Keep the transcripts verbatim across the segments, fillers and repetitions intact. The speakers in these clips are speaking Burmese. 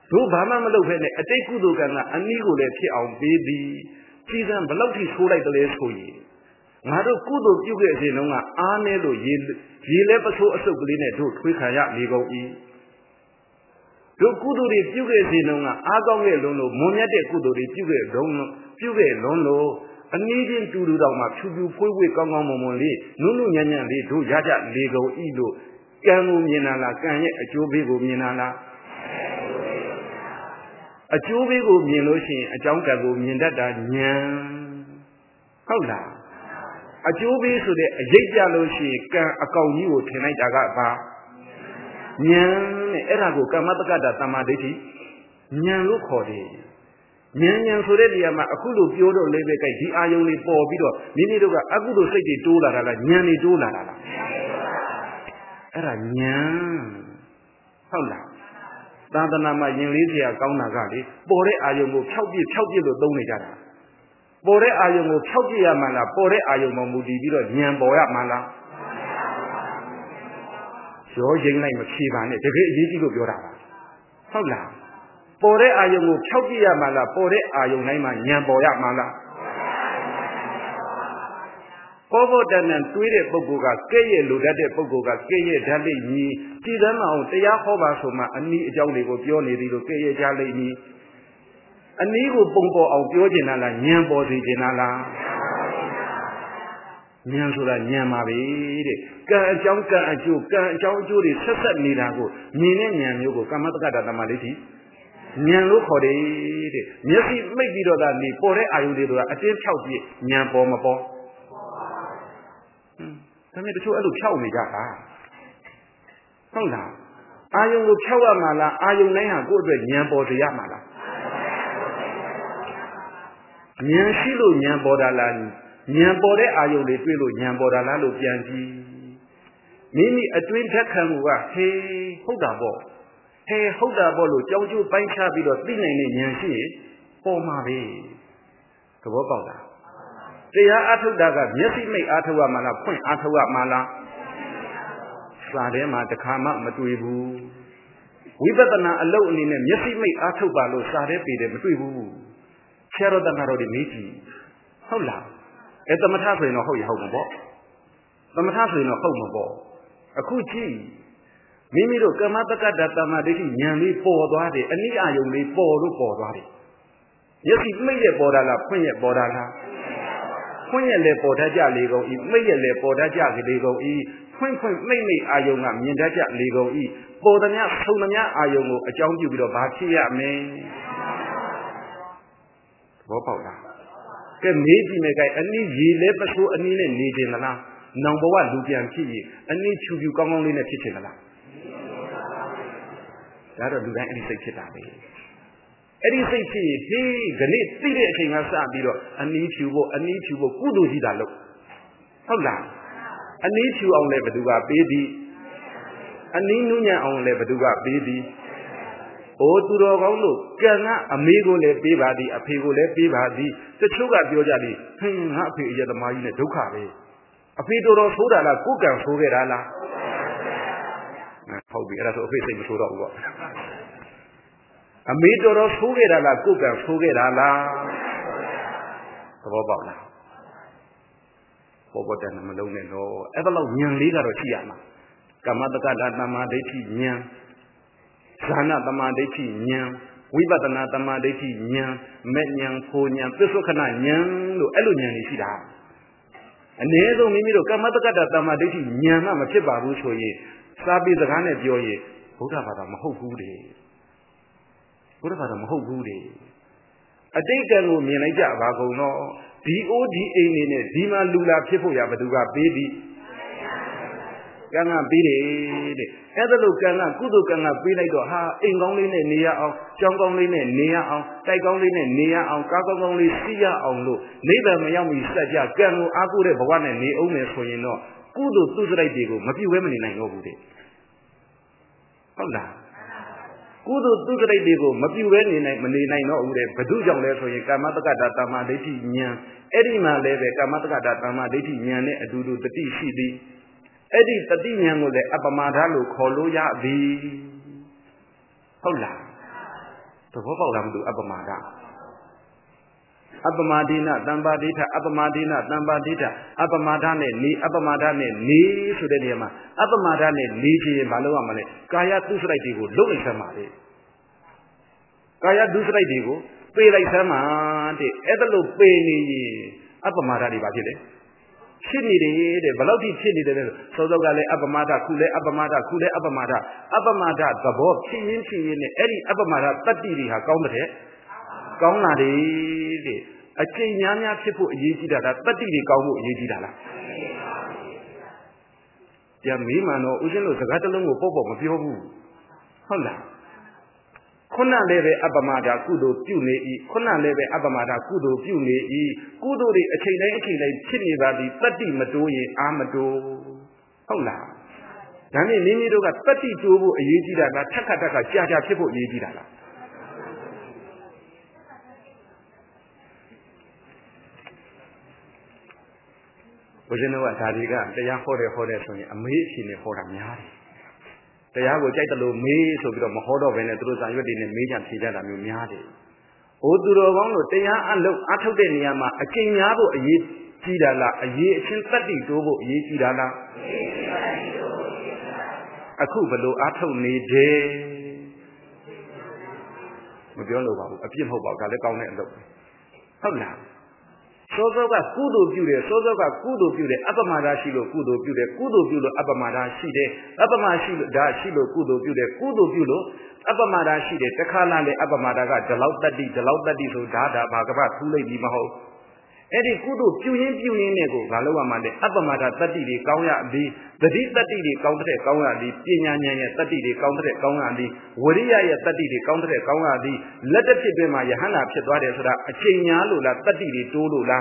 တို့ဘာမှမလုပ်ဖဲနဲ့အတိတ်ကုသိုလ်ကံကအနည်းကိုလည်းဖြစ်အောင်ပေးသည်ကြည်စံဘလောက်ထိဆိုးလိုက်တယ်လဲဆိုရင်ငါတို့ကုသိုလ်ပြုခဲ့စဉ်တုန်းကအားနည်းလို့ရေရေလဲပစိုးအဆုပ်ကလေးနဲ့တို့ထွေးခံရလေကုန်၏တို့ကုသိုလ်တွေပြုခဲ့စဉ်တုန်းကအားကောင်းခဲ့လုံးလို့မွန်မြတ်တဲ့ကုသိုလ်တွေပြုခဲ့လုံးလို့ပြုခဲ့လုံးလို့အနည်းချင်းတူတူတောင်မှဖြူဖြူဖွေးဖွေးကောင်းကောင်းမွန်မွန်လေးနုနုညံ့ညံ့လေးတို့ရကြလေကုန်၏လို့ကံကိုမြင်လာလားကံရဲ့အကျိုးပေးကိုမြင်လာလားအကျိုးပေးကိုမြင်လို့ရှိရင်အကြောင်းကံကိုမြင်တတ်တာဉာဏ်ဟုတ်လားအကျိုးပေးဆိုတဲ့အရေးကြလို့ရှိရင်ကံအကောင်ကြီးကိုထင်လိုက်တာကဘာဉာဏ်နဲ့အဲ့ဒါကိုကမ္မတက္ကတာသမ္မာဒိဋ္ဌိဉာဏ်လို့ခေါ်တယ်ဉာဏ်ဉာဏ်ဆိုတဲ့နေရာမှာအခုလိုပြောတော့လည်းပဲကြိုက်ဒီအာယုံလေးပေါ်ပြီးတော့မိမိတို့ကအကုသိုလ်စိတ်တွေတိုးလာတာလားဉာဏ်တွေတိုးလာတာလားအဲ့ဒါဉာဏ်ဟုတ်လားသာသနာမှာယင်လေးစရာကောင်းတာကလေပေါ်တဲ့အာယုံကိုဖြောက်ပြစ်ဖြောက်ပြစ်လို့သုံးနေကြတာပေါ်တဲ့အာယုံကိုဖြောက်ပြစ်ရမှလားပေါ်တဲ့အာယုံမှာမူတည်ပြီးတော့ဉာဏ်ပေါ်ရမှလားရောရင်လိုက်မဖြေပါနဲ့တကယ်အရေးကြီးလို့ပြောတာပါဟုတ်လားပေါ်တဲ့အာယုံကိုဖြောက်ပြစ်ရမှလားပေါ်တဲ့အာယုံတိုင်းမှာဉာဏ်ပေါ်ရမှလားဘောဘောတန်တန်တွေးတဲ့ပုဂ္ဂိုလ်ကကဲ့ရဲ့လိုတတ်တဲ့ပုဂ္ဂိုလ်ကကဲ့ရဲ့ဓာတ်လိမ့်မည်ကြည်သမ်းမအောင်တရားဟောပါဆိုမှအနည်းအကြောင်းတွေကိုပြောနေသည်လို့ကဲ့ရဲ့ကြလိမ့်မည်အနည်းကိုပုံပေါ်အောင်ပြောကျင်တာလားဉာဏ်ပေါ်စေကျင်တာလားဉာဏ်ဆိုတာဉာဏ်ပါပဲတဲ့ကံအကြောင်းကံအကျိုးကံအကြောင်းအကျိုးတွေဆက်ဆက်နေတာကိုမြင်တဲ့ဉာဏ်မျိုးကိုကမ္မတက္ကတာသမ္မာဒိဋ္ဌိဉာဏ်လို့ခေါ်တယ်တဲ့မျက်စိမိတ်ပြီးတော့သာနေပေါ်တဲ့အာယုတွေကအတင်းဖြောက်ပြဉာဏ်ပေါ်မပေါ်ဒါနဲ့တချို့အဲ့လိုဖြောက်နေကြတာဟုတ်လားအာယုံကိုဖြောက်ရမှာလားအာယုံတိုင်းဟာကိုယ့်အတွက်ဉာဏ်ပေါ်စေရမှာလားဉာဏ်ရှိလို့ဉာဏ်ပေါ်တာလားဉာဏ်ပေါ်တဲ့အာယုံတွေတွေ့လို့ဉာဏ်ပေါ်တာလားလို့ပြန်ကြည့်မိမိအတွင်းဓာတ်ခံမှုကဟေးဟုတ်တာပေါ့ဟေးဟုတ်တာပေါ့လို့ကြောင်းကျိုးပိုင်းခြားပြီးတော့သိနိုင်တဲ့ဉာဏ်ရှိရင်ပေါ်မှာပဲသဘောပေါက်လားတရားအထုတ်တာကမျက်စိမိတ်အထုတ်ရမှာလားဖွင့်အထုတ်ရမှာလားစာထဲမှာတခါမှမတွေ့ဘူးဝိပဿနာအလုပ်အနေနဲ့မျက်စိမိတ်အထုတ်ပါလို့စာထဲပေတယ်မတွေ့ဘူးဆရာတော်တန်ခါတော်တွေမေးကြည့်ဟုတ်လားအဲသမထဆိုရင်တော့ဟုတ်ရဟုတ်မှာပေါ့သမထဆိုရင်တော့ဟုတ်မှာပေါ့အခုကြည့်မိမိတို့ကမ္မတက္ကတာသမ္မာဒိဋ္ဌိဉာဏ်လေးပေါ်သွားတယ်အနိအာယုံလေးပေါ်လို့ပေါ်သွားတယ်မျက်စိမိတ်ရဲ့ပေါ်တာလားဖွင့်ရဲ့ပေါ်တာလားဖွင့်ရဲ့လေပေါ်တတ်ကြလေကုန်ဤမိတ်ရဲ့လေပေါ်တတ်ကြလေကုန်ဤဖွင့်ဖွင့်မိတ်မိတ်အာယုံကမြင်တတ်ကြလေကုန်ဤပေါ်သမျှဆုံသမျှအာယုံကိုအကြောင်းပြုပြီးတော့ဘာဖြစ်ရမလဲဘောပေါက်လားကဲမေးကြည့်မယ်ကဲအနည်းရေလဲပစိုးအနည်းနဲ့နေခြင်းသလားနောင်ဘဝလူပြန်ဖြစ်ရင်အနည်းဖြူဖြူကောင်းကောင်းလေးနဲ့ဖြစ်ခြင်းသလားဒါတော့လူတိုင်းအဲ့ဒီစိတ်ဖြစ်တာပဲအဲ့ဒီစိတ်ဖြစ်ရင်ဟေးခဏသိတဲ့အချိန်ကစပြီးတော့အနည်းဖြူဖို့အနည်းဖြူဖို့ကုသိုလ်ကြီးတာလို့ဟုတ်လားအနည်းဖြူအောင်လည်းဘယ်သူကပေးသည်အနည်းနုညံ့အောင်လည်းဘယ်သူကပေးသည်အိုးသူတော်ကောင်းတို့ကံကအမေကိုလည်းပေးပါသည်အဖေကိုလည်းပေးပါသည်တချို့ကပြောကြသည်ဟင်းငါအဖေအရသမားကြီးနဲ့ဒုက္ခပဲအဖေတော်တော်ဆိုးတာလားကိုယ်ကံဆိုးခဲ့တာလားဟုတ်ပြီအဲ့ဒါဆိုအဖေစိတ်မဆိုးတော့ဘူးပေါ့အမေတော်တော်ဆိုးခဲ့တာလားကိုယ်ကံဆိုးခဲ့တာလားသဘောပေါက်လားပေါ်ပေါ်တယ်မလုံးနဲ့တော့အဲ့ဒါလောက်ဉာဏ်လေးကတော့ရှိရမှာကမ္မတက္ကတာသမ္မာဒိဋ္ဌိဉာဏ်ဇာနာသမ္မာဒိဋ္ဌိဉာဏ်ဝိပဿနာသမ္မာဒိဋ္ဌိဉာဏ်မဲ့ဉာဏ်ခိုဉာဏ်သစ္စုခဏဉာဏ်လို့အဲ့လိုဉာဏ်တွေရှိတာအနည်းဆုံးမိမိတို့ကမ္မတက္ကတာသမ္မာဒိဋ္ဌိဉာဏ်မှမဖြစ်ပါဘူးဆိုရင်စာပေစကားနဲ့ပြောရင်ဘုရားဘာသာမဟုတ်ဘူးလေဘုရားဘာသာမဟုတ်ဘူးလေအတိတ်ကံကိုမြင်လိုက်ကြပါကုန်တော့ဒီအိုးဒီအိမ်နေနဲ့ဒီမှာလူလာဖြစ်ဖို့ရဘသူကပေးသည်ကံကပေးတယ်တဲ့အဲ့ဒါလို့ကံကကုသိုလ်ကံကပေးလိုက်တော့ဟာအိမ်ကောင်းလေးနဲ့နေရအောင်ကြောင်းကောင်းလေးနဲ့နေရအောင်တိုက်ကောင်းလေးနဲ့နေရအောင်ကားကောင်းကောင်းလေးစီးရအောင်လို့နိဗ္ဗာန်မရောက်မီစัจ जा ကံကိုအားကိုးတဲ့ဘဝနဲ့နေအောင်မယ်ဆိုရင်တော့ကုသိုလ်သူစရိုက်တွေကိုမပြုတ်ဘဲမနေနိုင်တော့ဘူးတဲ့ဟုတ်လားကုသိုလ်သူစရိုက်တွေကိုမပြုတ်ဘဲနေနိုင်မနေနိုင်တော့ဘူးတဲ့ဘု து ကြောင့်လဲဆိုရင်ကာမတက္ကတာသမ္မာဒိဋ္ဌိဉာဏ်အဲ့ဒီမှာလည်းပဲကာမတက္ကတာသမ္မာဒိဋ္ဌိဉာဏ်နဲ့အတူတူတတိရှိသည်အဲ့ဒီတတိဉာဏ်ကိုလည်းအပမာဒလို့ခေါ်လို့ရသည်ဟုတ်လားဘောပေါက်လာမလို့အပမာဒအပမာဒိနတံပါဒိဋ္ဌအပမာဒိနတံပါဒိဋ္ဌအပမာဒနဲ့နေအပမာဒနဲ့နေဆိုတဲ့နေရာမှာအပမာဒနဲ့နေချင်ဘာလို့ရမလဲကာယသုစရိုက်တွေကိုလုံလိုက်စမ်းပါလေကာယသုစရိုက်တွေကိုပေးလိုက်စမ်းပါတဲ့အဲ့ဒါလို့ပေးနေရင်အပမာဒတွေဘာဖြစ်လဲဖြစ်နေတယ်တဲ့ဘယ်လောက်ထိဖြစ်နေတယ်လဲဆိုတော့ကလည်းအပမာဒခုလည်းအပမာဒခုလည်းအပမာဒအပမာဒသဘောဖြစ်ရင်းဖြစ်ရင်းနဲ့အဲ့ဒီအပမာဒတတ္တိတွေဟာကောင်းတဲ့ကောင်းလာတယ်တဲ့အချိန်များများဖြစ်ဖို့အရေးကြီးတာဒါတတ္တိတွေကောင်းဖို့အရေးကြီးတာလားပြန်မေးမှန်တော့ဦးဇင်းတို့စကားတစ်လုံးကိုပေါ့ပေါ့မပြောဘူးဟုတ်လားခုနလည်းပဲအပမာဒကုသိုလ်ပြုနေ၏ခုနလည်းပဲအပမာဒကုသိုလ်ပြုနေ၏ကုသိုလ်တွေအချိန်တိုင်းအချိန်တိုင်းဖြစ်နေပါသည်တတ္တိမတိုးရင်အာမတိုးဟုတ်လားဒါနဲ့မိမိတို့ကတတ္တိတိုးဖို့အရေးကြီးတာကထက်ခါတက်ခါကြာကြာဖြစ်ဖို့အရေးကြီးတာလားဘုရားတော်ကဒါတွေကတရားဟောတယ်ဟောတယ်ဆိုရင်အမေးအဖြေနဲ့ဟောတာများတယ်တရားကိုကြိုက်တယ်လို့မေးဆိုပြီးတော့မဟောတော့ဘဲနဲ့သူတို့ဇာရွက်တွေနဲ့မေးကြဖြေကြတာမျိုးများတယ်။အိုသူတော်ကောင်းတို့တရားအလုပ်အထုတ်တဲ့နေရာမှာအကျင့်များဖို့အရေးကြီးတာလားအရေးအချင်းတတ္တိတိုးဖို့အရေးကြီးတာလားအခုဘလို့အထုတ်နေတယ်မပြောလို့ပါဘူးအပြစ်မဟုတ်ပါဘူးဒါလည်းကောင်းတဲ့အလုပ်ဟုတ်လားစောစောကကုသိုလ်ပြုတယ်စောစောကကုသိုလ်ပြုတယ်အပမာဒရှိလို့ကုသိုလ်ပြုတယ်ကုသိုလ်ပြုလို့အပမာဒရှိတယ်အပမရှိလို့ဒါရှိလို့ကုသိုလ်ပြုတယ်ကုသိုလ်ပြုလို့အပမာဒရှိတယ်တခါလာလေအပမာဒကဒီလောက်တတ္တိဒီလောက်တတ္တိဆိုဒါဒါဘာကပထူးလိုက်ပြီးမဟုတ်အဲ့ဒီကုသိုလ်ပြုရင်းပြုရင်းနဲ့ကိုဘာလို့ရမှာလဲအပမာဒတတ္တိတွေကောင်းရသည်သတိတတ္တိတွေကောင်းတဲ့ကောင်းရသည်ပညာဉာဏ်ရဲ့တတ္တိတွေကောင်းတဲ့ကောင်းရသည်ဝရိယရဲ့တတ္တိတွေကောင်းတဲ့ကောင်းရသည်လက်တစ်ဖြစ်တွင်မှာယဟန္တာဖြစ်သွားတယ်ဆိုတာအချိန်ညာလို့လားတတ္တိတွေတိုးလို့လား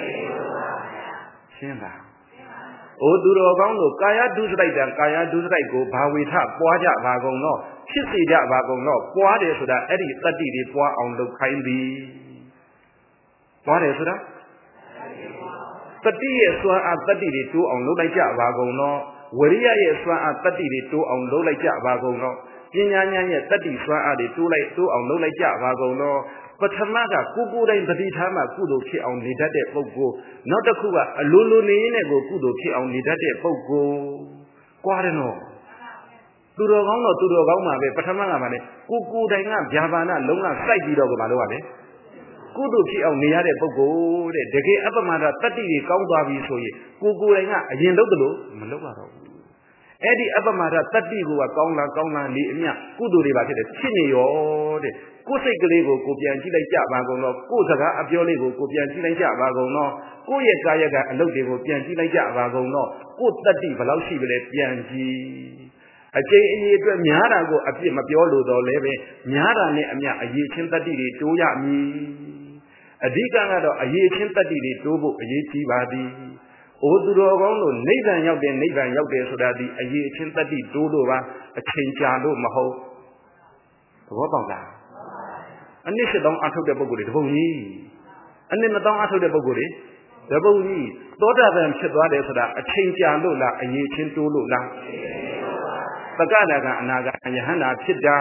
ရှင်းလား။အိုသူတော်ကောင်းတို့ကာယဒုစရိုက်တံကာယဒုစရိုက်ကိုဘာဝေထပွားကြပါကုန်တော့ဖြစ်စေကြပါကုန်တော့ပွားတယ်ဆိုတာအဲ့ဒီတတ္တိတွေပွားအောင်လုပ်ခိုင်းသည်။ပွားတယ်ဆိုတာတတိရဲ့စွမ်းအားတတ္တိတွေတိုးအောင်လုပ်လိုက်ကြပါကုန်တော့ဝရိယရဲ့စွမ်းအားတတ္တိတွေတိုးအောင်လုပ်လိုက်ကြပါကုန်တော့ပညာဉာဏ်ရဲ့တတ္တိစွမ်းအားတွေတိုးလိုက်တိုးအောင်လုပ်လိုက်ကြပါကုန်တော့ပထမကကိုကိုယ်တိုင်တတိထားမှကုသိုလ်ဖြစ်အောင်နေတတ်တဲ့ပုဂ္ဂိုလ်နောက်တစ်ခုကအလိုလိုနေရင်းနဲ့ကိုကုသိုလ်ဖြစ်အောင်နေတတ်တဲ့ပုဂ္ဂိုလ်ကွာတယ်နော်သူတော်ကောင်းတော့သူတော်ကောင်းမှာပဲပထမကမှလည်းကိုကိုယ်တိုင်ကဗျာပါဏလုံးဝစိုက်ပြီးတော့ကမလုပ်ရလေကုသိုလ်ဖြစ်အောင်နေရတဲ့ပုဂ္ဂိုလ်တဲ့တကယ်အပမဒတတ္တိတွေကောင်းသွားပြီဆိုရင်ကိုကိုယ်တိုင်ကအရင်လုပ်တယ်လို့မလုပ်ရတော့ဘူးအဲ့ဒီအပမဒတတ္တိကိုကကောင်းလားကောင်းလားနေအမြကုသိုလ်တွေပါဖြစ်တယ်ဖြစ်နေရောတဲ့ကိုယ်စိတ်ကလေးကိုကိုပြန်ကြည့်လိုက်ကြပါကုန်တော့ကိုယ်စကားအပြောလေးကိုကိုပြန်ကြည့်လိုက်ကြပါကုန်တော့ကိုယ့်ရဲ့ကာယကအလုပ်တွေကိုပြန်ကြည့်လိုက်ကြပါကုန်တော့ကိုယ်တတ္တိဘယ်လောက်ရှိပြီလဲပြန်ကြည့်အကျိန်အရေးအတွက်များတာကိုအပြစ်မပြောလို့တော့လည်းပဲများတာနဲ့အမျှအရေးချင်းတတ္တိတွေတိုးရမည်အဓိကကတော့အရေးချင်းတတ္တိတွေတိုးဖို့အရေးကြီးပါသည်အိုသူတော်ကောင်းတို့နိဗ္ဗာန်ရောက်တယ်နိဗ္ဗာန်ရောက်တယ်ဆိုတာဒီအရေးချင်းတတ္တိတိုးလို့ပါအချိန်ကြာလို့မဟုတ်သဘောပေါက်လားအနည်းရှစ်တောင်းအထုတ်တဲ့ပုဂ္ဂိုလ်တွေတပုံကြီးအနည်းမတောင်းအထုတ်တဲ့ပုဂ္ဂိုလ်တွေတပုံကြီးသောတာပန်ဖြစ်သွားတယ်ဆိုတာအချိန်ကြာလို့လားအရေးချင်းတိုးလို့လားသက္ကနာကအနာဂတ်ယဟန္တာဖြစ်တာ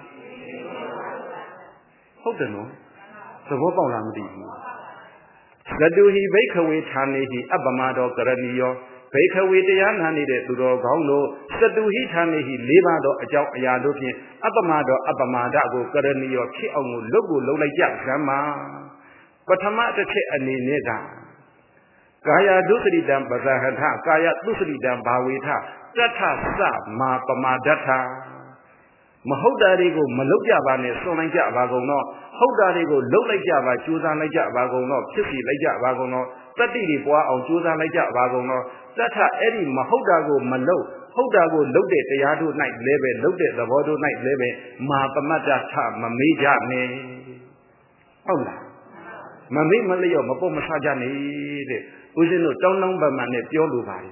ဟုတ်တယ်နော်သဘောပေါက်လားမသိဘူးသတုဟိဘိက္ခဝေဌာနေဟိအပ္ပမတောကရဏီယောဘိက္ခဝေတရားနာနေတဲ့သူတော်ကောင်းတို့သတုဟိဌာနေဟိလေးပါးသောအကြောင်းအရာတို့ဖြင့်အပ္ပမတောအပ္ပမဒကိုကရဏီယောဖြစ်အောင်ကိုလုပ်ကိုလုပ်လိုက်ကြစမ်းပါပထမတစ်ချက်အနေနဲ့ကကာယဒုစရိတံပဇဟထကာယဒုစရိတံဘာဝေထတထသမာပမာဒထမဟုတ်တာတွေကိုမလုပ်ကြပါနဲ့စွန့်လိုက်ကြပါကုန်တော့ဟုတ်တာတွေကိုလုပ်လိုက်ကြပါကြိုးစားလိုက်ကြပါကုန်တော့ဖြစ်စီလိုက်ကြပါကုန်တော့တတ္တိတွေပွားအောင်ကြိုးစားလိုက်ကြပါကုန်တော့တထအဲ့ဒီမဟုတ်တာကိုမလုပ်ဟုတ်တာကိုလုပ်တဲ့တရားတို့၌လည်းပဲလုပ်တဲ့သဘောတို့၌လည်းပဲမာပမတ္တထမမေးကြနဲ့ဟုတ်လားမမေ့မလျော့မပေါ့မဆကြနေတဲ့ဦးဇင်းတို့တောင်းတောင်းပန်ပန်နဲ့ပြောလိုပါတယ်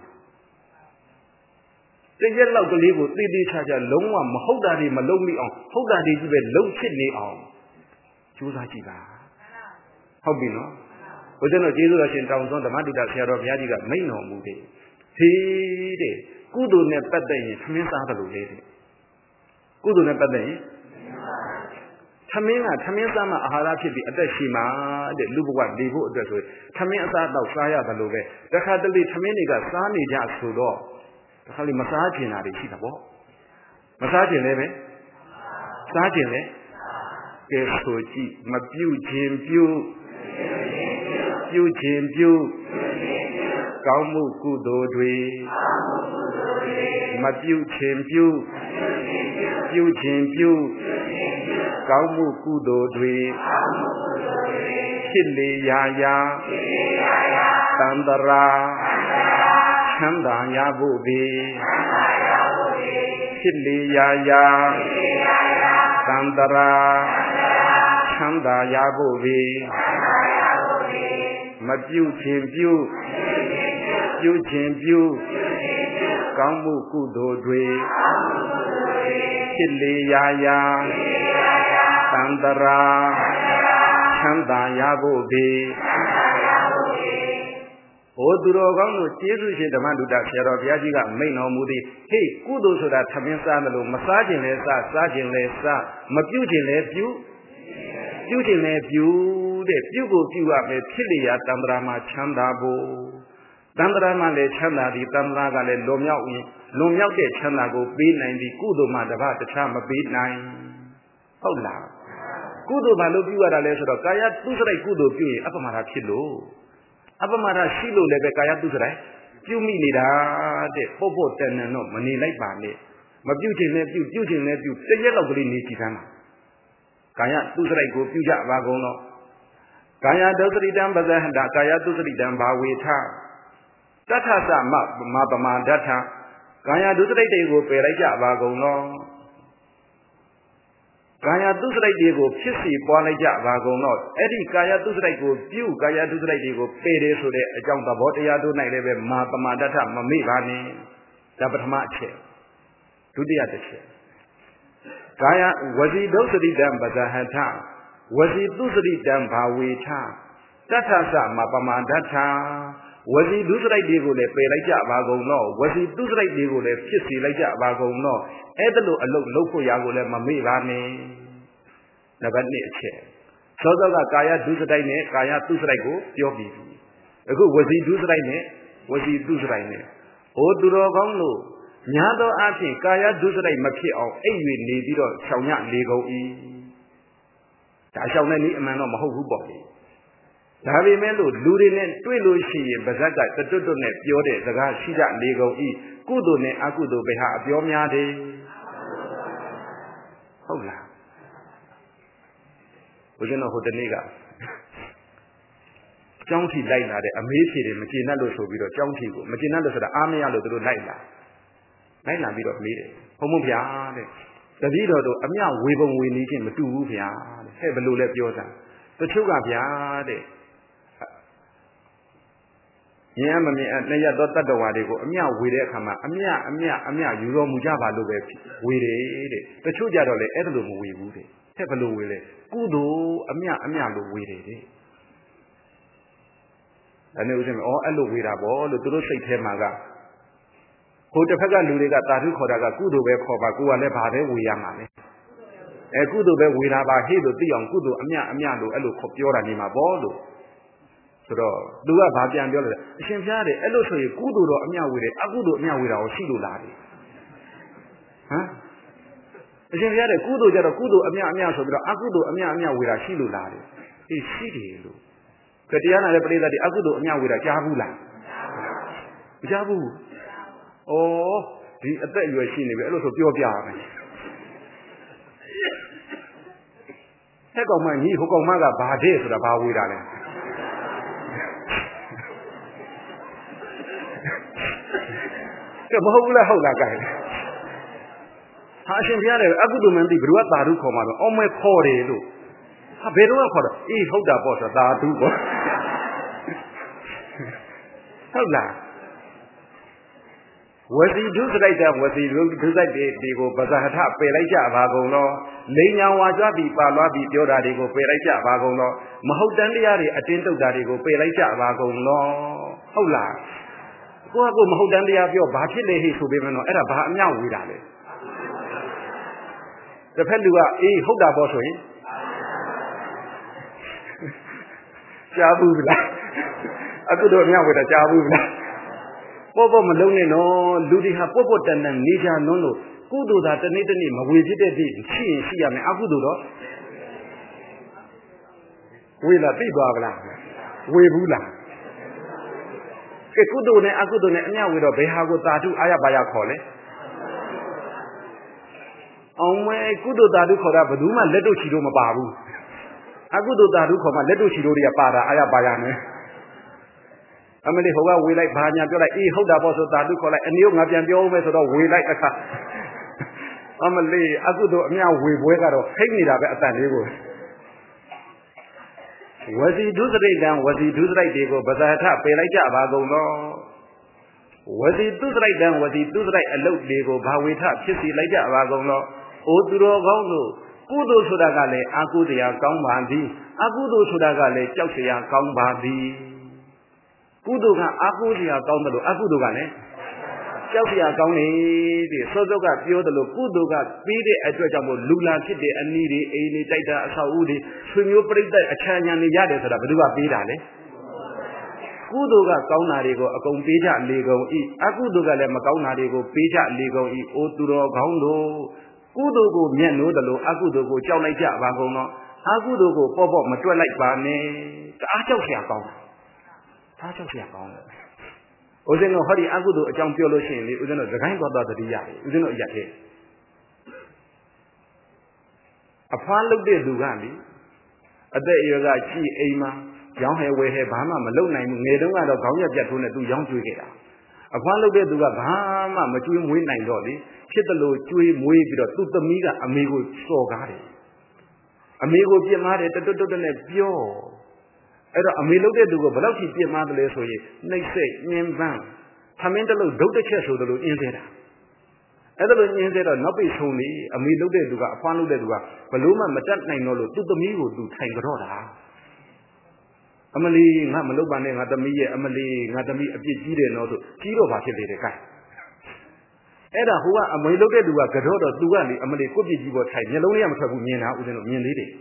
တကယ်လောက်ကလေးကိုသိသိချာချာလုံးဝမဟုတ်တာတွေမလုံးမိအောင်ဟုတ်တာတွေကြီးပဲလုံးဖြစ်နေအောင်ကြိုးစားကြည့်ပါဟုတ်ပြီနော်ဦးဇင်းတို့ကျေးဇူးတော်ရှင်တောင်စွန်းဓမ္မတုဒ္ဒဆရာတော်ဘုရားကြီးကမိန့်တော်မူတယ်ဟေးတဲ့ကုသိုလ်နဲ့ပတ်သက်ရင်သမင်းစားတယ်လို့လေတဲ့ကုသိုလ်နဲ့ပတ်သက်ရင်ထ Tamina, Tamisa, Aharapi, at the Shima, the Lubuwa, Dibu, the Tamisa, Saya, the Lube, the Hadali, Taminiga, Sani, Jas, Sudo, the Hali Massage in Adishitabo. Massage in Leve, Sajile, Gesoji, Mabu, Jim, Pew, Pew, Jim, Pew, Gamu, Kudo, Dwe, Mabu, Jim, Pew, Pew, Jim, Pew. Gamu kudo dwe, chile yaya, tandara, chanda yabubi, chile yaya, tandara, chanda yabubi, mabu chimbu, yu chimbu, gamu kudo dwe, chile yaya. Tandara, Chanda Yabobe, Odurogan, Jesus, the man who does share of Yajiga, may no moody. Hey, kudos to that Tamisa, massaging lessa, sergeant lessa, Mabuti left you, beauty left you, the Pugo Q up a Tilia, Tandrama, Chandabo, Tandrama, le Chanda, the Tandraga, le Lomia, Lomia, Chanda go B ninety, Kudo Madava, the charm of B nine. Hold now. Kudo Malubu are a lesser of Kaya Tuzrai Kudo Pui, Apamara Chilo. Apamara Shilo Lebe Kaya Tuzrai. You mean it, the Popo ten and no money like Bane. My beauty nephew, beauty nephew, the yellow green Nitana. Kaya Tuzrai go Puja Vagono. Kaya does it done by the hand, Kaya does it done by Weta. Data Map, Mapama Data. Kaya does it go Peraja Vagono. Kaya Dusrai Diego, Pissy, Bonaja, Vago not. Eddie Kaya Dusrai go, Pew, Kaya Dusrai Diego, Pede so the account of what they are doing, like Mapama Data, Mami Vani, Dabatamache. To the other chair. Kaya was he dosely done by the Hanta? Was he dosely done by Weta? Data Mapama Data. Was he Dusrai Diego, le Pelaja Vago no? Was he Dusrai Diego, le Pissy, like Vago no? Edelo alone, local Yagole, Mami Vani. Nabani chair. So the Kaya Dusraine, Kaya Tusrago, your baby. A good was he Dusraine? Was he Dusraine? O Durogongo, Nyado Ati, Kaya Dusrai Maki or Awi Nibido, Shawna Lego E. I shall not need a man of my whole body. Tavi Melo, Ludin, Twilushi, Bazaka, the Tutonet, Yode, the Gashida Lego E. Kudone, Akudo Beha, Biomiade. Hola. We don't know who the nigga. County Lina, the amazing Maginalo so we don't county, Maginalo so the army out of the Lina. Lina bit of me. Homopia, the video to Amia Weber we need him to Uvia, have a little Yosa. The Chuga Piade. Yammy and Naya Dota the Wadigo, Amia with a Kama, Amia, Amia, Amia, Euro Mujava Lube, we did it. The Chujadole, Edlum, we would it. Have a little with it. Kudo, Amia, Amia, we did it. And it was him all alone with a ball, the Duro say Temaga. Who the Pagan Ludiga, Tatu Kodaga, Kudo, Koba, Gua Lepade, we are. A Kudo, we have a head of the young Kudo, Amia, Amia, Elo Copiora Nima Bolo. So, do a baby and the other. Shinjade, Elo so you Kudo, Amia with it, Agudo, Mia with our Shido Ladi. Huh? Shinjade, Kudo, Jada Kudo, Amia, Amia, so Agudo, Amia, Amia with a Shido Ladi. It's shitty. Katiana le play that the Agudo Mia with a Jabula. Jabu. Oh, I bet you are seeing it. A lot of your yard. Take on my knee, who go Maga Bade to the Bawida. The Mahula Hola guy. Hashem Yale, Agudu Mandi, Brua Baru Command, on my poor. A better one, he hold up was a dadu. Hola. Was he do like that? Was he do like they go, but I had Pelaja Vagono, Lena Wajabi, Palabi, Yoda, they go Pelaja Vagono, Mahodandiari, attend to that, they go Pelaja Vagono. Hola. Go go Mahodandia, your Bakile, he should be no at a Bahana with it. The Pendua, he hold up also. ကြားဘူးလားအခုတော့မြဝေတာကြားဘူးလားပေါ့ပေါ့မလုံးနဲ့နော်လူတွေဟာပေါ့ပေါ့တန်တန်နေကြနုံးလို့ကုသိုလ်သာတနေ့တနေ့မဝေဖြစ်တဲ့ဒီရှိရင်ရှိရမယ်အကုသိုလ်တော့ဝေလာသိသွားဗလားဝေဘူးလားကဲကုသိုလ်နဲ့အကုသိုလ်နဲ့အမြဝေတော့ဘယ်ဟာကိုသာဓုအာရပါရခေါ်လဲအောင်မဲကုသိုလ်သာဓုခေါ်တာဘယ်သူမှလက်တို့ချီတို့မပါဘူးအကုသိုလ်သာဓုခေါ်မှလက်တို့ချီတို့တွေကပါတာအာရပါရနဲ့အမလေးဟိုကဝေလိုက်ဘာညာပြောလိုက်အေးဟုတ်တာပေါ့ဆိုသာဓုခေါ်လိုက်အနည်းငါပြန်ပြောမယ်ဆိုတော့ဝေလိုက်တစ်ခါအမလေးအကုသိုလ်အမြဝေပွဲကတော့ဟိတ်နေတာပဲအတန်လေးကိုဝစီဒုစရိတ်တံဝစီဒုစရိုက်တွေကိုပဇာထပယ်လိုက်ကြပါကုန်တော့ဝစီဒုစရိုက်တံဝစီဒုစရိုက်အလုတ်တွေကိုဘာဝေထဖြစ်စီလိုက်ကြပါကုန်တော့အိုသူတော်ကောင်းတို့ကုသိုလ်ဆိုတာကလည်းအကုသိုလ်ရာကောင်းပါသည်အကုသိုလ်ဆိုတာကလည်းကြောက်เสียကောင်းပါသည်ကုသိုလ်ကအကုသိုလ်ရာကောင်းတယ်လို့အကုသိုလ်ကလည်းကြောက်เสียကောင်းနေတဲ့စောစောကပြောတယ်လို့ကုသိုလ်ကပြီးတဲ့အတွက်ကြောင့်မို့လူလာဖြစ်တဲ့အနည်းတွေအိမ်တွေတိုက်တာအဆောက်အဦတွေဆွေမျိုးပြိတ္တအချမ်းညာနေရတယ်ဆိုတာဘယ်သူကပေးတာလဲကုသိုလ်ကကောင်းတာတွေကိုအကုန်ပေးကြလေကုန်ဤအကုသိုလ်ကလည်းမကောင်းတာတွေကိုပေးကြလေကုန်ဤအိုသူတော်ကောင်းတို့ကုသိုလ်ကိုမျက်နှိုးတယ်လို့အကုသိုလ်ကိုကြောက်လိုက်ကြပါကုန်တော့အကုသိုလ်ကိုပေါ့ပေါ့မတွက်လိုက်ပါနဲ့တအားကြောက်เสียကောင်းတာအားကြောက်เสียကောင်းတယ်ဦးဇင်းတို့ဟောဒီအကုသိုလ်အကြောင်းပြောလို့ရှိရင်လေဦးဇင်းတို့သခိုင်းတော်တော်တတိရတယ်ဦးဇင်းတို့အရက်သေးအဖွားလုတ်တဲ့လူကလေအသက်အရွယ်ကကြည်အိမ်မှာရောင်းဟဲဝဲဟဲဘာမှမလုပ်နိုင်ဘူးငယ်တုန်းကတော့ခေါင်းရက်ပြတ်ထိုးနဲ့သူရောင်းကျွေးခဲ့တာအဖွားလုတ်တဲ့သူကဘာမှမကျွေးမွေးနိုင်တော့လေဖြစ်တယ်လို့ကျွေးမွေးပြီးတော့သူ့သမီးကအမေကိုစော်ကားတယ်အမေကိုပြစ်မှားတယ်တွတ်တွတ်တွတ်နဲ့ပြောအဲ့တော့အမေလုပ်တဲ့သူကိုဘယ်လောက်ထိပြစ်မှားတယ်လဲဆိုရင်နှိမ့်ဆက်ညှင်းပန်းခမင်းတလို့ဒုတ်တစ်ချက်ဆိုတယ်လို့အင်းသေးတာအဲ့ဒါလို့ညှင်းသေးတော့နောက်ပိတ်ဆုံးနေအမေလုပ်တဲ့သူကအဖွားလုပ်တဲ့သူကဘလို့မှမတတ်နိုင်တော့လို့သူ့သမီးကိုသူထိုင်ကြတော့တာအမလီငါမလုပ်ပါနဲ့ငါသမီးရဲ့အမလီငါသမီးအပြစ်ကြီးတယ်နော်ဆိုကြီးတော့ဘာဖြစ်လေတဲ့ကဲအဲ့ဒါဟိုကအမေလုပ်တဲ့သူကကြောတော့သူကလေအမလီကိုပြစ်ကြီးပေါ်ထိုင်မျက်လုံးလေးကမထွက်ဘူးမြင်တာဦးဇင်းတို့မြင်သေးတယ်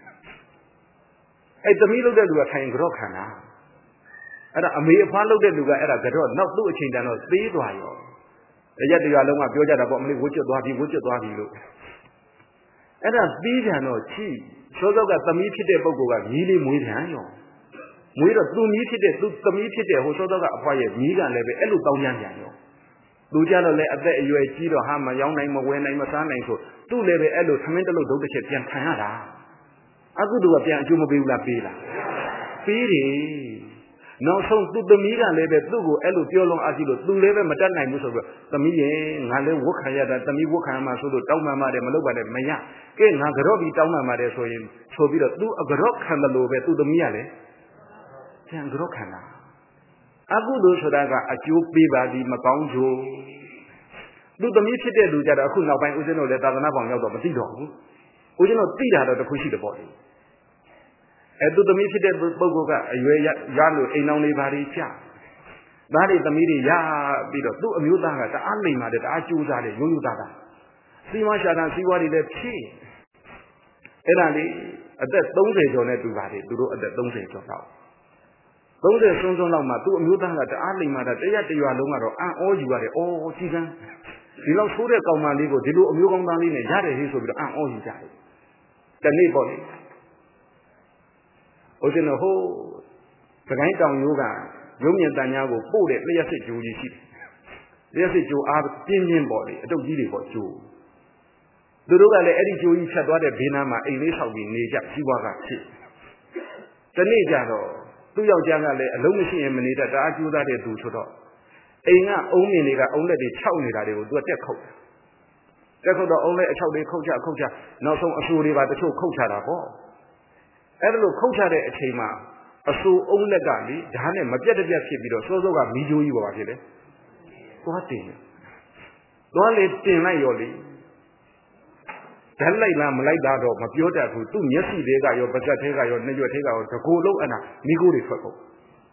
အဲ့သမီးလုပ်တဲ့လူကထိုင်ကြော့ခံတာအဲ့ဒါအမေအဖွားလုပ်တဲ့လူကအဲ့ဒါကြော့နောက်သူ့အချိန်တန်တော့သေးသွားရောတရက်တရွာလုံးကပြောကြတာပေါ့အမလေးဝှကျွတ်သွားပြီဝှကျွတ်သွားပြီလို့အဲ့ဒါပြီးပြန်တော့ချီစောစောကသမီးဖြစ်တဲ့ပုဂ္ဂိုလ်ကမြီးလေးမွေးပြန်ရောမွေးတော့သူမြီးဖြစ်တဲ့သူသမီးဖြစ်တဲ့ဟိုစောစောကအဖွားရဲ့မြီးကလည်းပဲအဲ့လိုတောင်းပြန်ပြန်ရောသူကြတော့လည်းအသက်အရွယ်ကြီးတော့ဟာမရောင်းနိုင်မဝယ်နိုင်မစားနိုင်ဆိုသူ့လည်းပဲအဲ့လိုသမင်းတလို့ဒုတ်တစ်ချက်ပြန်ခံရတာအကုသိုလ်ကပြန်အကျိုးမပေးဘူးလားပေးလားပေးတယ်နောက်ဆုံးသူ့သမီးကလည်းပဲသူ့ကိုအဲ့လိုပြောလုံးအကြည့်လို့သူလည်းပဲမတတ်နိုင်ဘူးဆိုတော့သမီးရဲ့ငါလည်းဝတ်ခံရတာသမီးဝတ်ခံရမှာဆိုလို့တောင်းပန်ပါတယ်မလုပ်ပါနဲ့မရကဲငါကြော့ပြီးတောင်းပန်ပါတယ်ဆိုရင်ဆိုပြီးတော့သူအကြော့ခံတယ်လို့ပဲသူ့သမီးကလည်းပြန်ကြော့ခံတာအကုသိုလ်ဆိုတာကအကျိုးပေးပါသည်မကောင်းကြိုးသူ့သမီးဖြစ်တဲ့လူကြတော့အခုနောက်ပိုင်းဦးဇင်းတို့လည်းသာသနာ့ဘောင်ရောက်တော့မသိတော့ဘူးဦးဇင်းတို့သိတာတော့တခုရှိတယ်ပေါ့လေအဲသူသမီးဖြစ်တဲ့ပုဂ္ဂိုလ်ကအရွယ်ရလို့အိမ်အောင်လေးပါးကြီးကြာသားတွေသမီးတွေရပြီးတော့သူ့အမျိုးသားကတအားလိမ်ပါတယ်တအားကြိုးစားတယ်ရိုးရိုးသားသားစီမရှာတာစီဝါတွေလည်းဖြည့်အဲ့ဒါလေးအသက်သုံးဆယ်ကျော်နဲ့တူပါတယ်သူတို့အသက်သုံးဆယ်ကျော်တော့သုံးဆယ်စွန်းစွန်းလောက်မှသူ့အမျိုးသားကတအားလိမ်ပါတယ်တရက်တရွာလုံးကတော့အံ့ဩယူရတယ်အော်ကြီးကန်းဒီလောက်ဆိုးတဲ့ကောင်မလေးကိုဒီလိုအမျိုးကောင်းသားလေးနဲ့ရတယ်ဟေးဆိုပြီးတော့အံ့ဩယူကြတယ်တနေ့ပေါ့လေဦးဇင်းတို့ဟိုသခိုင်းတောင်ရိုးကရုံးမြင့်တန်ညာကိုပို့တဲ့လျှက်စစ်ကြိုးကြီးရှိတယ်လျှက်စစ်ကြိုးအားပြင်းပြင်းပေါ့လေအတုပ်ကြီးတွေပေါ့ကြိုးသူတို့ကလည်းအဲ့ဒီကြိုးကြီးဖြတ်သွားတဲ့ဘေးနားမှာအိမ်လေးဆောက်ပြီးနေကြကြီးပွားကဖြစ်တနေ့ကျတော့သူ့ယောက်ျားကလည်းအလုံးမရှိရင်မနေတတ်တအားကြိုးစားတဲ့သူဆိုတော့အိမ်ကအုံးမြင်တွေကအုံးလက်တွေခြောက်နေတာတွေကိုသူကတက်ခုတ်တက်ခုတ်တော့အုံးလက်အချောက်တွေခုတ်ချခုတ်ချနောက်ဆုံးအဆူတွေပါတချို့ခုတ်ချတာပေါ့အဲ့ဒါလို့ခုတ်ချတဲ့အချိန်မှာအဆူအုံးလက်ကလေဓာတ်နဲ့မပြတ်တပြတ်ဖြစ်ပြီးတော့စောစောကမီးကြိုးကြီးပေါ်ပါဖြစ်လေသွားတင်သွားလေတင်လိုက်ရောလေဓာတ်လိုက်လားမလိုက်တာတော့မပြောတတ်ဘူးသူ့မျက်စိတွေကရောပါးစပ်တွေကရောနှရွက်တွေကရောတကိုယ်လုံးအဲ့ဒါမိကိုတွေထွက်ကုန်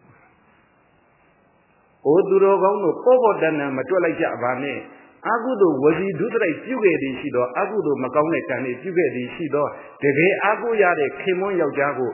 အိုသူတော်ကောင်းတို့ပေါ်ပေါ်တန်တန်မတွက်လိုက်ကြပါနဲ့အကုသိုလ်ဝစီဒုစရိုက်ပြုခဲ့သည်ရှိတော့အကုသိုလ်မကောင်းတဲ့ကံတွေပြုခဲ့သည်ရှိတော့တကယ်အကုရတဲ့ခင်မွန်းယောက်ျားကို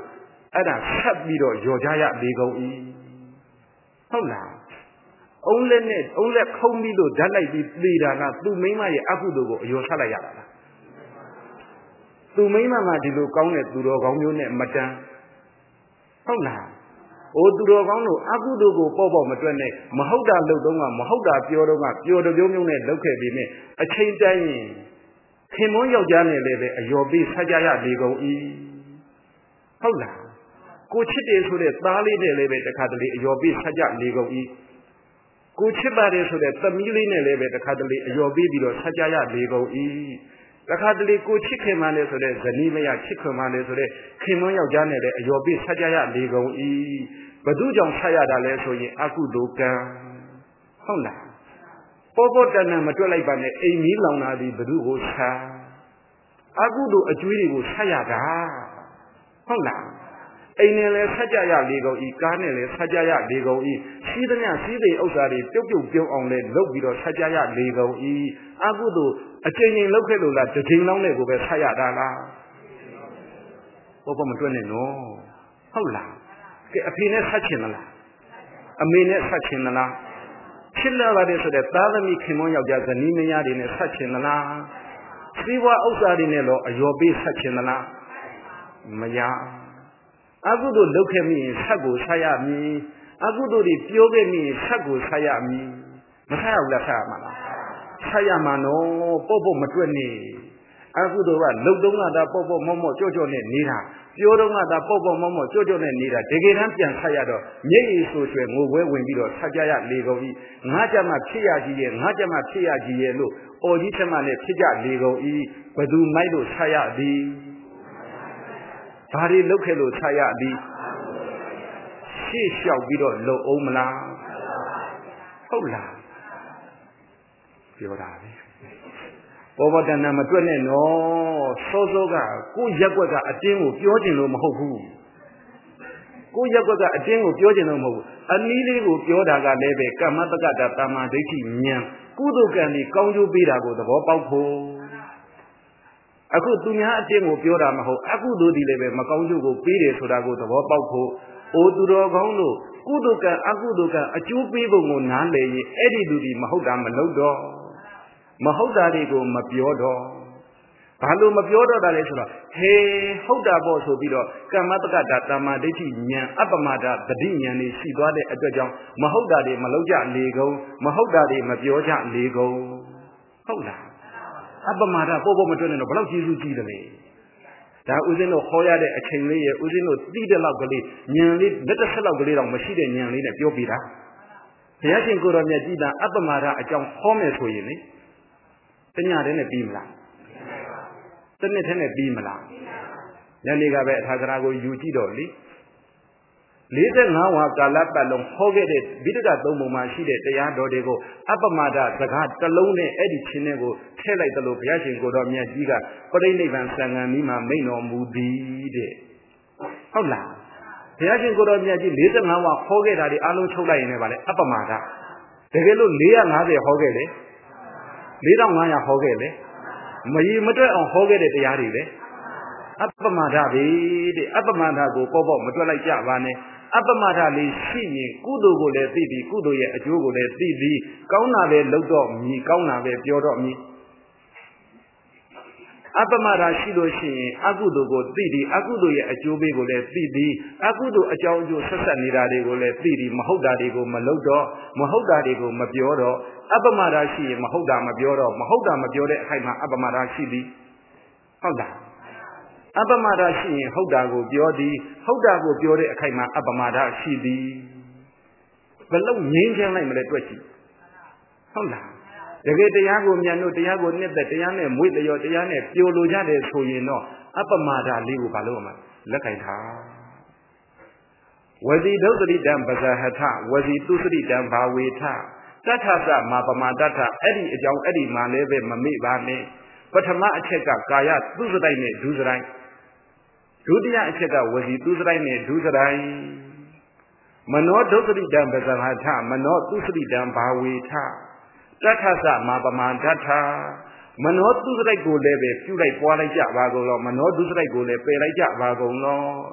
အဲ့ဒါဆက်ပြီးတော့ယောကြရလေကုန်၏ဟုတ်လားအုံးလက်နဲ့အုံးလက်ခုံးပြီးလို့ဓာတ်လိုက်ပြီးသေတာကသူ့မိန်းမရဲ့အကုသိုလ်ကိုအယောဆက်လိုက်ရတာလားသူ့မိန်းမမှာဒီလိုကောင်းတဲ့သူတော်ကောင်းမျိုးနဲ့မတန်ဟုတ်လားအိုးသူတော်ကောင်းတို့အကုသိုလ်ကိုပေါ့ပေါ့မတွက်နဲ့မဟုတ်တာလုပ်တော့ကမဟုတ်တာပြောတော့ကပြောတပြုံးပြုံးနဲ့လုပ်ခဲ့ပြီးနဲ့အချိန်တိုင်းရင်ခင်မွန်းယောက်ျားနဲ့လည်းပဲအယောပေးဆက်ကြရလေကုန်၏ဟုတ်လားကိုချစ်တယ်ဆိုတဲ့သားလေးနဲ့လည်းပဲတခါတလေအယောပေးဆက်ကြလေကုန်၏ကိုချစ်ပါတယ်ဆိုတဲ့သမီးလေးနဲ့လည်းပဲတခါတလေအယောပေးပြီးတော့ဆက်ကြရလေကုန်၏တခါတလေကိုချစ်ခင်မှလည်းဆိုတဲ့ဇနီးမယားချစ်ခင်မှလည်းဆိုတဲ့ခင်မွန်းယောက်ျားနဲ့လည်းအယောပေးဆက်ကြရလေကုန်၏ဘသူကြောင့်ဆက်ရတာလဲဆိုရင်အကုသိုလ်ကံဟုတ်လားပေါ်ပေါ်တန်တန်မတွက်လိုက်ပါနဲ့အိမ်မီးလောင်တာဒီဘသူကိုဆက်အကုသိုလ်အကျွေးတွေကိုဆက်ရတာဟုတ်လားအိမ်နဲ့လည်းဆက်ကြရလေကုန်ဤကားနဲ့လည်းဆက်ကြရလေကုန်ဤရှိသမျှစီးတဲ့ဥစ္စာတွေပြုတ်ပြုတ်ပြုံးအောင်လဲလုပ်ပြီးတော့ဆက်ကြရလေကုန်ဤအကုသိုလ်အချိန်ချင်းလုပ်ခဲ့လို့လားတစ်ချိန်လောက်နဲ့ကိုပဲဆက်ရတာလားဘောဘောမတွက်နဲ့နော်ဟုတ်လားကဲအဖေနဲ့ဆက်ချင်သလားအမေနဲ့ဆက်ချင်သလားချစ်လာပါတယ်ဆိုတဲ့သားသမီးခင်မွန်းယောက်ျားဇနီးမယားတွေနဲ့ဆက်ချင်သလားစီးပွားဥစ္စာတွေနဲ့တော့အယောပေးဆက်ချင်သလားမရအကုသိုလ်လုပ်ခဲ့မိရင်ဆက်ကိုဆက်ရမည်အကုသိုလ်တွေပြောခဲ့မိရင်ဆက်ကိုဆက်ရမည်မဆက်ရဘူးလားဆက်ရမှာလားဆက်ရမှာနော်ပေါ့ပေါ့မတွက်နဲ့အကုသိုလ်ကလုံတုံးကသာပေါ့ပေါ့မော့မော့ကြော့ကြော့နဲ့နေတာပြောတော့ကသာပေါ့ပေါ့မော့မော့ကြော့ကြော့နဲ့နေတာတကယ်တမ်းပြန်ဆက်ရတော့မျက်ရည်ဆိုဆွဲငိုပွဲဝင်ပြီးတော့ဆက်ကြရလေကုန်ဤငါကြမှာဖြစ်ရကြီးရဲ့ငါကြမှာဖြစ်ရကြီးရဲ့လို့အော်ကြီးချက်မှနဲ့ဖြစ်ကြလေကုန်ဤဘသူမိုက်လို့ဆက်ရသည်ဘာတွေလုပ်ခဲ့လို့ဆက်ရသည်ရှေ့လျှောက်ပြီးတော့လုံအောင်မလားဟုတ်လားပြောတာပဲဘောဘောတန်တန်မတွက်နဲ့နော်စောစောကကိုရက်ွက်ကအတင်းကိုပြောကျင်လို့မဟုတ်ဘူးကိုရက်ွက်ကအတင်းကိုပြောကျင်လို့မဟုတ်ဘူးအနည်းလေးကိုပြောတာကလည်းပဲကမ္မတက္ကတာတာမန်ဒိဋ္ဌိဉာဏ်ကုသိုလ်ကံဒီကောင်းကျိုးပေးတာကိုသဘောပေါက်ဖို့အခုသူများအတင်းကိုပြောတာမဟုတ်အကုသိုလ်ဒီလည်းပဲမကောင်းကျိုးကိုပေးတယ်ဆိုတာကိုသဘောပေါက်ဖို့အိုသူတော်ကောင်းတို့ကုသိုလ်ကံအကုသိုလ်ကံအကျိုးပေးဖို့ကိုနားလည်ရင်အဲ့ဒီလူဒီမဟုတ်တာမလုပ်တော့မဟုတ်တာတွေကိုမပြောတော့ဘာလို့မပြောတော့တာလဲဆိုတော့ဟေဟုတ်တာပေါ့ဆိုပြီးတော့ကမ္မတက္ကတာတမ္မာဒိဋ္ဌိဉာဏ်အပ္ပမဒတတိဉာဏ်တွေရှိသွားတဲ့အတွက်ကြောင့်မဟုတ်တာတွေမလုပ်ကြလေကုန်မဟုတ်တာတွေမပြောကြလေကုန်ဟုတ်လားအပ္ပမဒပို့ဖို့မတွက်နဲ့တော့ဘယ်လောက်ကျေးဇူးကြီးတယ်လေဒါဦးဇင်းတို့ဟောရတဲ့အချိန်လေးရဲ့ဦးဇင်းတို့သိတဲ့လောက်ကလေးဉာဏ်လေးလက်တစ်ဆက်လောက်ကလေးတော့မရှိတဲ့ဉာဏ်လေးနဲ့ပြောပြတာဘုရားရှင်ကိုယ်တော်မြတ်ကြည်တာအပ္ပမဒအကြောင်းဟောမယ်ဆိုရင်လေတညတည်းနဲ့ပြီးမလားတနှစ်တည်းနဲ့ပြီးမလားညနေကပဲအထာဂရာကိုယူကြည့်တော့လေလေးสิบห้าဝါကာလပတ်လုံးဟောခဲ့တဲ့ဗိဒကသုံးပုံမှာရှိတဲ့တရားတော်တွေကိုအပ္ပမဒစကားတစ်လုံးနဲ့အဲ့ဒီချင်းတွေကိုထည့်လိုက်တယ်လို့ဘုရားရှင်ကိုယ်တော်မြတ်ကြီးကပရိနိဗ္ဗာန်စံဃာနီးမှာမိန့်တော်မူသည်တဲ့ဟုတ်လားဘုရားရှင်ကိုယ်တော်မြတ်ကြီးလေးสิบห้าဝါဟောခဲ့တာဒီအလုံးချုပ်လိုက်ရင်လည်းဗာလေအပ္ပမဒတကယ်လို့၄၅၀ဟောခဲ့လေ၄၅၀၀ဟောခဲ့လေမကြီးမတွက်အောင်ဟောခဲ့တဲ့တရားတွေလေအပ္ပမဒပဲတဲ့အပ္ပမဒကိုပေါ့ပေါ့မတွက်လိုက်ကြပါနဲ့အပ္ပမဒလေးရှိရင်ကုသိုလ်ကိုလည်းသိပြီးကုသိုလ်ရဲ့အကျိုးကိုလည်းသိပြီးကောင်းတာပဲလုပ်တော့မြည်ကောင်းတာပဲပြောတော့မြည်အပ္ပမဒရှိလို့ရှိရင်အကုသိုလ်ကိုသိပြီးအကုသိုလ်ရဲ့အကျိုးပေးကိုလည်းသိပြီးအကုသိုလ်အကြောင်းအကျိုးဆက်ဆက်နေတာတွေကိုလည်းသိပြီးမဟုတ်တာတွေကိုမလုပ်တော့မဟုတ်တာတွေကိုမပြောတော့အပ္ပမဒရှိရင်မဟုတ်တာမပြောတော့မဟုတ်တာမပြောတဲ့အခိုက်မှာအပ္ပမဒရှိသည်ဟုတ်လားအပ္ပမဒရှိရင်ဟုတ်တာကိုပြောသည်ဟုတ်တာကိုပြောတဲ့အခိုက်မှာအပ္ပမဒရှိသည်ဘယ်လို့ငြင်းချင်လိုက်မလဲတွက်ကြည့်ဟုတ်လားတကယ်တရားကိုမြန်လို့တရားကိုနှစ်သက်တရားနဲ့မွေ့လျော်တရားနဲ့ပျော်လိုကြတယ်ဆိုရင်တော့အပ္ပမဒလေးကိုဘာလို့မှလက်ကင်ထားဝစီဒုသတိတံပဇဟထဝစီသူစတိတံဘာဝေထတထသမာပမတထအဲ့ဒီအကြောင်းအဲ့ဒီမှာလည်းပဲမမေ့ပါနဲ့ပထမအချက်ကကာယသူစရိုက်နဲ့ဒုစရိုက်ဒုတိယအချက်ကဝစီသူစရိုက်နဲ့ဒုစရိုက်မနောဒုသတိတံပဇဟထမနောသူစတိတံဘာဝေထတထသမာပမတထမနောသူစရိုက်ကိုလည်းပဲပြုလိုက်ပွားလိုက်ကြပါကုန်လောမနောဒုစရိုက်ကိုလည်းပယ်လိုက်ကြပါကုန်လော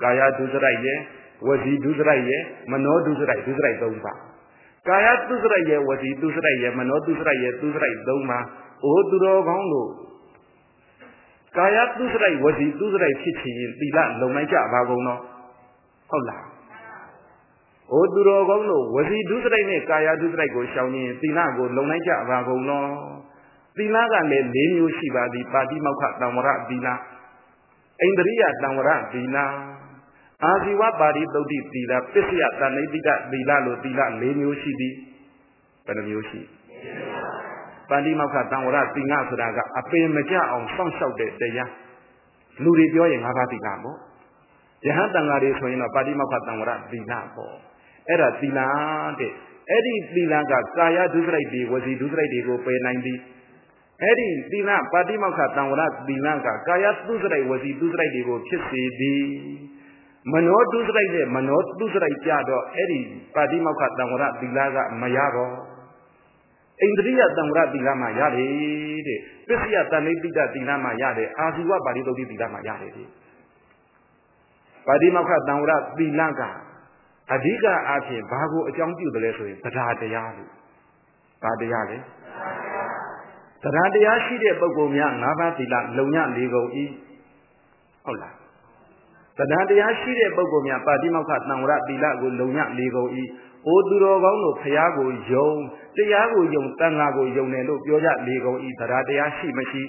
ကာယဒုစရိုက်ရဲ့ဝစီဒုစရိုက်ရဲ့မနောဒုစရိုက်ဒုစရိုက်သုံးပါးကာယဒုစရိုက်ရဲ့ဝစီဒုစရိုက်ရဲ့မနောဒုစရိုက်ရဲ့ဒုစရိုက်သုံးပါးအိုသူတော်ကောင်းတို့ကာယဒုစရိုက်ဝစီဒုစရိုက်ဖြစ်ချင်ရင်သီလလုံလိုက်ကြပါကုန်တော့ဟုတ်လားအိုသူတော်ကောင်းတို့ဝစီဒုစရိုက်နဲ့ကာယဒုစရိုက်ကိုရှောင်ရင်သီလကိုလုံလိုက်ကြပါကုန်တော့သီလကလည်း၄မျိုးရှိပါသည်ပါတိမောက္ခတံဝရသီလဣန္ဒြိယတံဝရသီလအာဇီဝပါရိသုတ်တိသီလပစ္စယတဏိတိတသီလလို့သီလ၄မျိုးရှိသည်ဘယ်နှမျိုးရှိပါဠိမောက္ခတံဝရသီလဆိုတာကအပင်မကြအောင်စောင့်ရှောက်တဲ့တရားလူတွေပြောရင်ငါးပါးသီလပေါ့ယဟန်တန်ဃာတွေဆိုရင်တော့ပါဠိမောက္ခတံဝရသီလပေါ့အဲ့ဒါသီလတဲ့အဲ့ဒီသီလကကာယဒုစရိုက်တွေဝစီဒုစရိုက်တွေကိုပယ်နိုင်သည်အဲ့ဒီသီလပါတိမောက္ခတံဝရသီလကကာယဒုစရိုက်ဝစီဒုစရိုက်တွေကိုဖြစ်စေသည်မနောဒုစရိုက်နဲ့မနောဒုစရိုက်ကြတော့အဲ့ဒီပါတိမောက္ခတံဝရသီလကမရတော့ဣန္ဒြိယတံဝရသီလမှာရတယ်တဲ့ပစ္စယတဏိတိတသီလမှာရတယ်အာဇီဝပါရိသုတ်တိသီလမှာရတယ်တဲ့ပါတိမောက္ခတံဝရသီလကအဓိကအားဖြင့်ဘာကိုအကြောင်းပြုတယ်လဲဆိုရင်တရားတရားလို့ဘာတရားလဲတရားတရားရှိတဲ့ပုဂ္ဂိုလ်များ၅ပါးသီလလုံည၄ကုန်ဤဟုတ်လားတရားတရားရှိတဲ့ပုဂ္ဂိုလ်များပါတိမောက္ခတံဝရသီလကိုလုံည၄ကုန်ဤအိုသူတော်ကောင်းတို့ဖရာကိုယုံတရားကိုယုံတန်ခါကိုယုံတယ်လို့ပြောကြ၄ကုန်ဤတရားတရားရှိမရှိ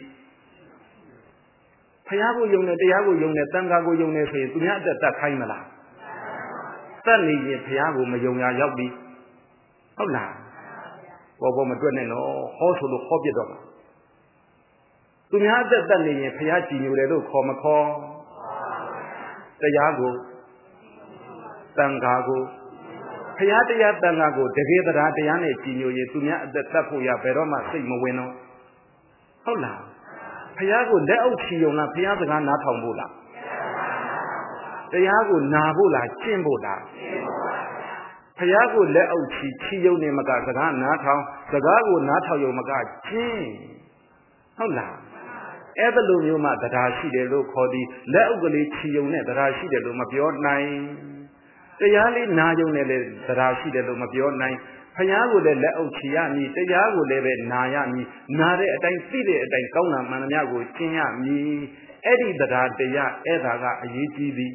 ဖရာကိုယုံတယ်တရားကိုယုံတယ်တန်ခါကိုယုံတယ်ဆိုရင်သူများအသက်တတ်ခိုင်းမလားတတ်နေရင်ဖရာကိုမယုံရရောက်ပြီဟုတ်လားဘောဘောမတွက်နဲ့နော်ဟောဆိုလို့ဟောပြတော့မှာသူများအသက်တတ်နေရင်ဖရာကြည်ညိုတယ်လို့ခေါ်မခေါ်တရားကိုတန်ခါကိုဖရာတရားတန်ခါကိုတကယ်တရားတရားနဲ့ကြည်ညိုရင်သူများအသက်တတ်ဖို့ရဘယ်တော့မှစိတ်မဝင်တော့ဟုတ်လားဖရာကိုလက်အုပ်ချီုံလားဖရာစကားနားထောင်ဖို့လားတရားကိုနာဖို့လားကျင့်ဖို့လားဖရာကိုလက်အုပ်ချီချီယုံနေမကစကားနားထောင်စကားကိုနားထောင်ယုံမကကျင့်ဟုတ်လားအဲ့ဒါလိုမျိုးမှတရားရှိတယ်လို့ခေါ်သည်လက်အုပ်ကလေးချီယုံနဲ့တရားရှိတယ်လို့မပြောနိုင်တရားလေးနာယုံနဲ့လည်းတရားရှိတယ်လို့မပြောနိုင်ဖရာကိုလည်းလက်အုပ်ချီရမည်တရားကိုလည်းပဲနာရမည်နာတဲ့အတိုင်းသိတဲ့အတိုင်းကောင်းတာမှန်သမျှကိုကျင့်ရမည်အဲ့ဒီတရားတရားအဲ့ဒါကအရေးကြီးသည်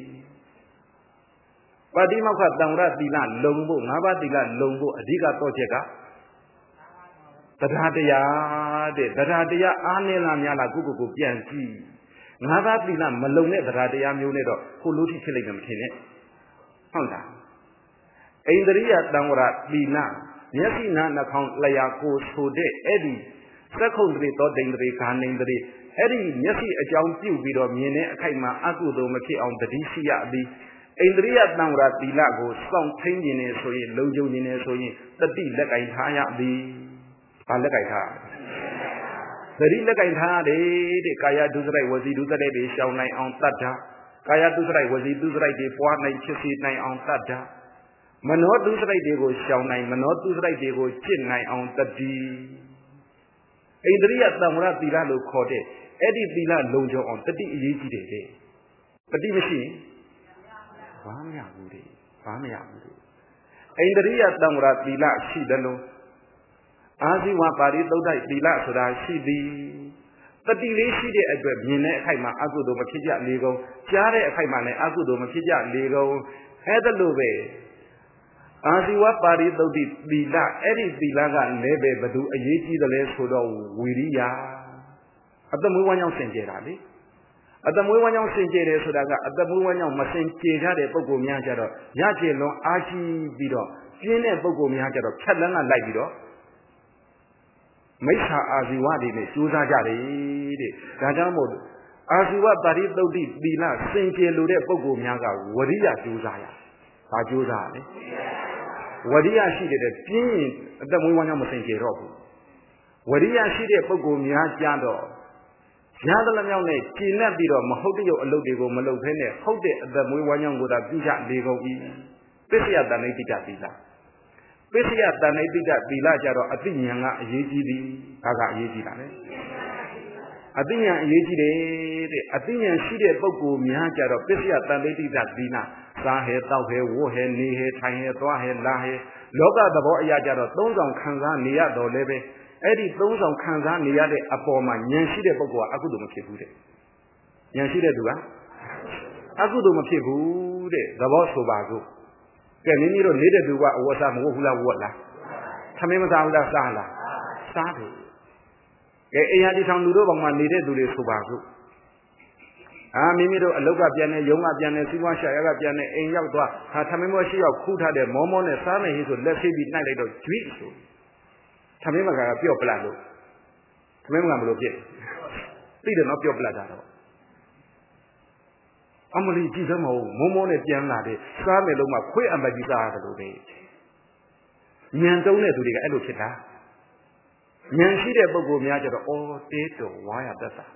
ပါတိမောက္ခတံဝရသီလလုံဖို့ငါးပါးသီလလုံဖို့အဓိကတော့ချက်ကတရားတရားတဲ့တရားတရားအားနည်းလားများလားကိုကိုကိုပြန်ကြည့်ငါးပါးသီလမလုံတဲ့တရားတရားမျိုးနဲ့တော့ကိုလို့ထိဖြစ်လိမ့်မယ်မထင်နဲ့ဟုတ်လားဣန္ဒြိယတံဝရသီလမျက်စိနာနှာခေါင်းလျှာကိုဆိုတဲ့အဲ့ဒီသက္ခုံတရေသောတိန်တရေခာနိန်တရေအဲ့ဒီမျက်စိအကြောင်းပြုပြီးတော့မြင်တဲ့အခိုက်မှာအကုသိုလ်မဖြစ်အောင်တတိရှိရသည်ဣန္ဒြိယတံဝရသီလကိုစောင့်ထိန်နေဆိုရင်လုံခြုံနေဆိုရင်တတိလက်ကင်ထားရသည်ဘာလက်ကင်ထားသတိလက်ကင်ထားရတယ်တဲ့ကာယဒုစရိုက်ဝစီဒုစရိုက်တွေရှောင်နိုင်အောင်တတ်တာကာယဒုစရိုက်ဝစီဒုစရိုက်တွေပွားနိုင်ဖြစ်စေနိုင်အောင်တတ်တာမနောဒုစရိုက်တွေကိုရှောင်နိုင်မနောဒုစရိုက်တွေကိုကျင့်နိုင်အောင်တတိဣန္ဒြိယတံဝရသီလလို့ခေါ်တဲ့အဲ့ဒီသီလလုံခြုံအောင်တတိအရေးကြီးတယ်တဲ့တတိမရှိဘာမရဘူးတဲ့ဘာမရဘူးတဲ့ဣန္ဒြိယတံဝရသီလရှိတယ်လို့အာဇီဝပါရိသုတ်တိုက်သီလဆိုတာရှိသည်တတိလေးရှိတဲ့အတွက်မြင်တဲ့အခိုက်မှာအကုသိုလ်မဖြစ်ကြလေကုန်ကြားတဲ့အခိုက်မှာလည်းအကုသိုလ်မဖြစ်ကြလေကုန်အဲ့ဒါလို့ပဲအာဇီဝပါရိသုတ်တိသီလအဲ့ဒီသီလကလည်းပဲဘသူအရေးကြီးတယ်လဲဆိုတော့ဝီရိယအတမွေးဝမ်းကြောင်းစင်ကြယ်တာလေအတမွေးဝမ်းကြောင်းစင်ကြယ်တယ်ဆိုတာကအတမွေးဝမ်းကြောင်းမစင်ကြယ်ကြတဲ့ပုဂ္ဂိုလ်များကြတော့ရကျလွန်အားရှိပြီးတော့ပြင်းတဲ့ပုဂ္ဂိုလ်များကြတော့ဖြတ်လန်းကလိုက်ပြီးတော့မိစ္ဆာအာဇီဝတွေနဲ့ကြိုးစားကြတယ်တဲ့ဒါကြောင့်မို့အာဇီဝပါရိသုတ်တိသီလစင်ကြယ်လို့တဲ့ပုဂ္ဂိုလ်များကဝရိယကြိုးစားရဘာကြိုးစားလဲဝရိယရှိတဲ့ပြင်းရင်အသက်မွေးဝမ်းကြောင်းမစင်ကြယ်တော့ဘူးဝရိယရှိတဲ့ပုဂ္ဂိုလ်များကြတော့ရသလမြောက်နဲ့ကျင့်တတ်ပြီးတော့မဟုတ်တဲ့ရုပ်အလုပ်တွေကိုမလုပ်ဘဲနဲ့ဟုတ်တဲ့အသက်မွေးဝမ်းကြောင်းကိုသာပြုကြလေကုန်၏ပစ္စယတဏိတိတသီလပစ္စယတဏိတိတသီလကြတော့အသိဉာဏ်ကအရေးကြီးသည်ဒါကအရေးကြီးတာလေအသိဉာဏ်အရေးကြီးတယ်တဲ့။အသိဉာဏ်ရှိတဲ့ပုဂ္ဂိုလ်များကြတော့ပစ္စယတန်တိတိတသီနာစားဟဲတောက်ဟဲဝတ်ဟဲနေဟဲထိုင်ဟဲသွားဟဲလာဟဲလောကသဘောအရာကြတော့သုံးဆောင်ခံစားနေရတော့လည်းပဲအဲ့ဒီသုံးဆောင်ခံစားနေရတဲ့အပေါ်မှာဉာဏ်ရှိတဲ့ပုဂ္ဂိုလ်ကအကုသိုလ်မဖြစ်ဘူးတဲ့။ဉာဏ်ရှိတဲ့သူကအကုသိုလ်မဖြစ်ဘူးတဲ့သဘောဆိုပါစို့။ကဲမိမိတို့နေတဲ့သူကအဝတ်စားမဝတ်ဘူးလားဝတ်လား။သမင်းမစားဘူးလားစားလား။စားတယ်။ကဲအိမ်ဟာဒီဆောင်လူတို့ဘောင်မှာနေတဲ့သူတွေဆိုပါစို့။အာမိမိတို့အလုတ်ကပြန်နေရုံးကပြန်နေစီးပွားရှာရကပြန်နေအိမ်ရောက်သွားဟာသမင်းမရှိရောက်ခူးထားတဲ့မောမောနဲ့စားမယ်ဟိဆိုလက်ဆေးပြီးနှိုက်လိုက်တော့ကျွိဆိုသမင်းမကပြော့ပလတ်လို့သမင်းမကမလို့ဖြစ်သိတယ်နော်ပြော့ပလတ်တာတော့အမလီကြည့်စမ်းမဟုတ်မောမောနဲ့ပြန်လာတယ်စားမယ်လို့မှခွေးအမကြီးစားရတယ်လို့ပဲညံတုံးတဲ့သူတွေကအဲ့လိုဖြစ်တာဉာဏ်ရှိတဲ့ပုဂ္ဂိုလ်များကြတော့အော်တေးတော်ဝါရတတ်တာ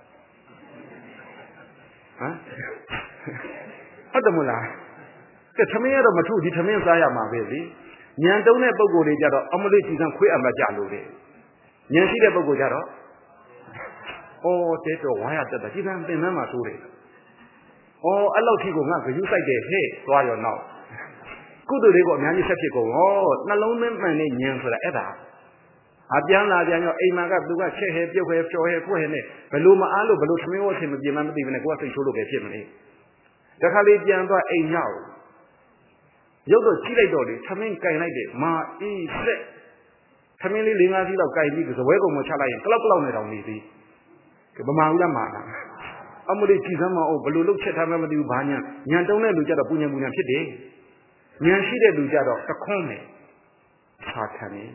ဟမ်ဟုတ်တယ်မလားကဲသမင်းရတော့မထုဒီသမင်းစားရမှာပဲလေဉာဏ်တုံးတဲ့ပုဂ္ဂိုလ်တွေကြတော့အမလေးကြည်စံခွေးအမကြလို့လေဉာဏ်ရှိတဲ့ပုဂ္ဂိုလ်ကြတော့အော်တေးတော်ဝါရတတ်တာကြည်စံသင်မှန်းမှာဆိုတယ်အော်အဲ့လောက်ထိကိုငါဂယုစိုက်တယ်ဟဲ့သွားရောနောက်ကုသိုလ်တွေကိုအများကြီးဆက်ဖြစ်ကုန်ဩနှလုံးသွင်းမှန်တဲ့ဉာဏ်ဆိုတာအဲ့ဒါအပြန်လာပြန်ရောအိမ်မှာကသူကချက်ဟဲပြုတ်ဟဲဖြော်ဟဲဖွက်ဟဲနဲ့ဘလို့မအားလို့ဘလို့သမင်းဝတ်ဆင်မပြေမှမသိဘူးနဲ့ကိုကစိတ်ဆိုးလို့ပဲဖြစ်မလဲတခါလေးပြန်သွားအိမ်ရောက်ရုပ်တော့ကြည့်လိုက်တော့လေသမင်းကင်လိုက်တယ်မာအေးဆက်သမင်းလေး၄၅စီးလောက်ကင်ပြီးစပွဲကုန်မချလိုက်ရင်ကလောက်ကလောက်နေတော့နေသေးဗမာဦးလားမာလားအမလေးကြည်စမ်းမအောင်ဘလို့လုတ်ချက်ထားမှမသိဘူးဘာညာညံတုံးတဲ့လူကြတော့ပူညံပူညံဖြစ်တယ်ညံရှိတဲ့လူကြတော့တခွန်းမယ်သာခံနေ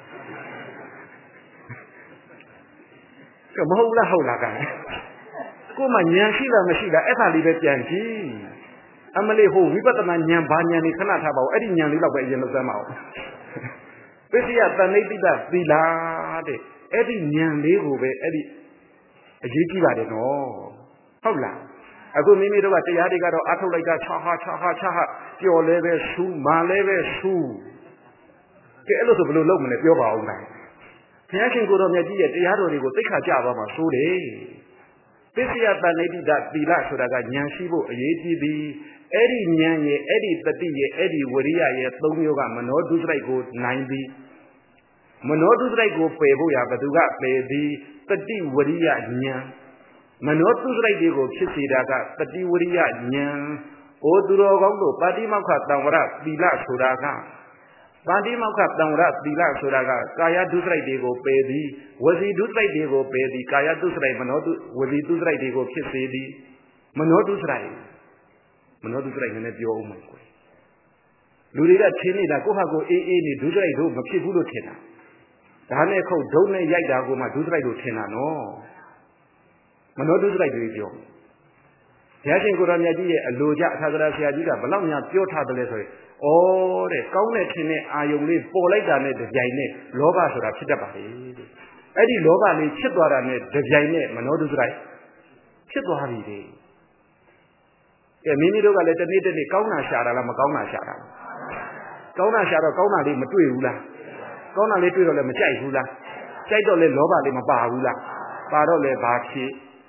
ကမဟုတ်လားဟုတ်လားကကိုမှဉာဏ်ရှိလားမရှိလားအဲ့ဒါလေးပဲပြန်ကြည့်အမလေးဟိုဝိပဿနာဉာဏ်ဘာဉာဏ်လေးခဏထားပါဦးအဲ့ဒီဉာဏ်လေးတော့ပဲအရင်လောက်စမ်းပါဦးပစ္စယတဏိတိတသီလာတဲ့အဲ့ဒီဉာဏ်လေးကိုပဲအဲ့ဒီအရေးကြီးပါတယ်နော်ဟုတ်လားအခုမိမိတို့ကတရားတွေကတော့အထုတ်လိုက်တာခြားဟာခြားဟာခြားဟာပျော်လဲပဲဆူမာလဲပဲဆူကဲအဲ့လိုဆိုဘယ်လိုလုပ်မလဲပြောပါဦးလားဘုရားရှင်ကိုယ်တော်မြတ်ကြီးရဲ့တရားတော်တွေကိုသိက္ခာကျသွားမှာဆိုတယ်ပစ္စယတဏိတိတသီလဆိုတာကဉာဏ်ရှိဖို့အရေးကြီးသည်အဲ့ဒီဉာဏ်ရဲ့အဲ့ဒီတတိရဲ့အဲ့ဒီဝရိယရဲ့သုံးမျိုးကမနောဒုစရိုက်ကိုနိုင်သည်မနောဒုစရိုက်ကိုပယ်ဖို့ရဘသူကပယ်သည်တတိဝရိယဉာဏ်မနောဒုစရိုက်တွေကိုဖြစ်စေတာကတတိဝရိယဉာဏ်ဩသူတော်ကောင်းတို့ပါတိမောက္ခတံဝရသီလဆိုတာကပါတိမောက္ခတံဝရသီလဆိုတာကကာယဒုစရိုက်တွေကိုပယ်သည်ဝစီဒုစရိုက်တွေကိုပယ်သည်ကာယဒုစရိုက်မနောဒုဝစီဒုစရိုက်တွေကိုဖြစ်စေသည်မနောဒုစရိုက်မနောဒုစရိုက်နည်းနည်းပြောအောင်မယ်ကွယ်လူတွေကချင်းနေတာကိုယ့်ဟာကိုယ်အေးအေးနေဒုစရိုက်တို့မဖြစ်ဘူးလို့ထင်တာဒါနဲ့ခုတ်ဒုံနဲ့ရိုက်တာကိုမှဒုစရိုက်လို့ထင်တာနော်မနောဒုစရိုက်တွေပြောဘုရားရှင်ကိုယ်တော်မြတ်ကြီးရဲ့အလိုကြအထာဂရဆရာကြီးကဘယ်လောက်များပြောထားတယ်လဲဆိုရင်ဩတဲ့ကောင်းတဲ့ထင်တဲ့အာယုံလေးပေါ်လိုက်တာနဲ့တပြိုင်နဲ့လောဘဆိုတာဖြစ်တတ်ပါလေတဲ့အဲ့ဒီလောဘလေးဖြစ်သွားတာနဲ့တပြိုင်နဲ့မနောဒုစရိုက်ဖြစ်သွားပြီတဲ့ကဲမိမိတို့ကလည်းတနေ့တနေ့ကောင်းတာရှာတာလားမကောင်းတာရှာတာလားကောင်းတာရှာတော့ကောင်းတာလေးမတွေ့ဘူးလားကောင်းတာလေးတွေ့တော့လည်းမကြိုက်ဘူးလားကြိုက်တော့လည်းလောဘလေးမပါဘူးလားပါတော့လည်းဘာဖြစ်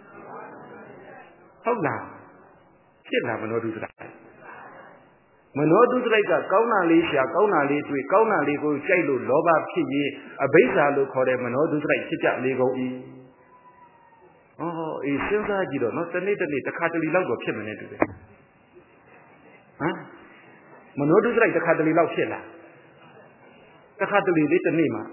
ဟုတ်လားဖြစ်လားမနောဒုစရိုက်မနောဒုစရိုက်ကကောင်းတာလေးရှာကောင်းတာလေးတွေ့ကောင်းတာလေးကိုကြိုက်လို့လောဘဖြစ်ရင်အဘိဓါလို့ခေါ်တဲ့မနောဒုစရိုက်ဖြစ်ကြလေကုန်၏ဩအေးစဉ်းစားကြည့်တော့နော်တနေ့တနေ့တစ်ခါတလေလောက်တော့ဖြစ်မနေတူတယ်ဟမ်မနောဒုစရိုက်တစ်ခါတလေလောက်ဖြစ်လားတစ်ခါတလေလေးတစ်နေ့မှာ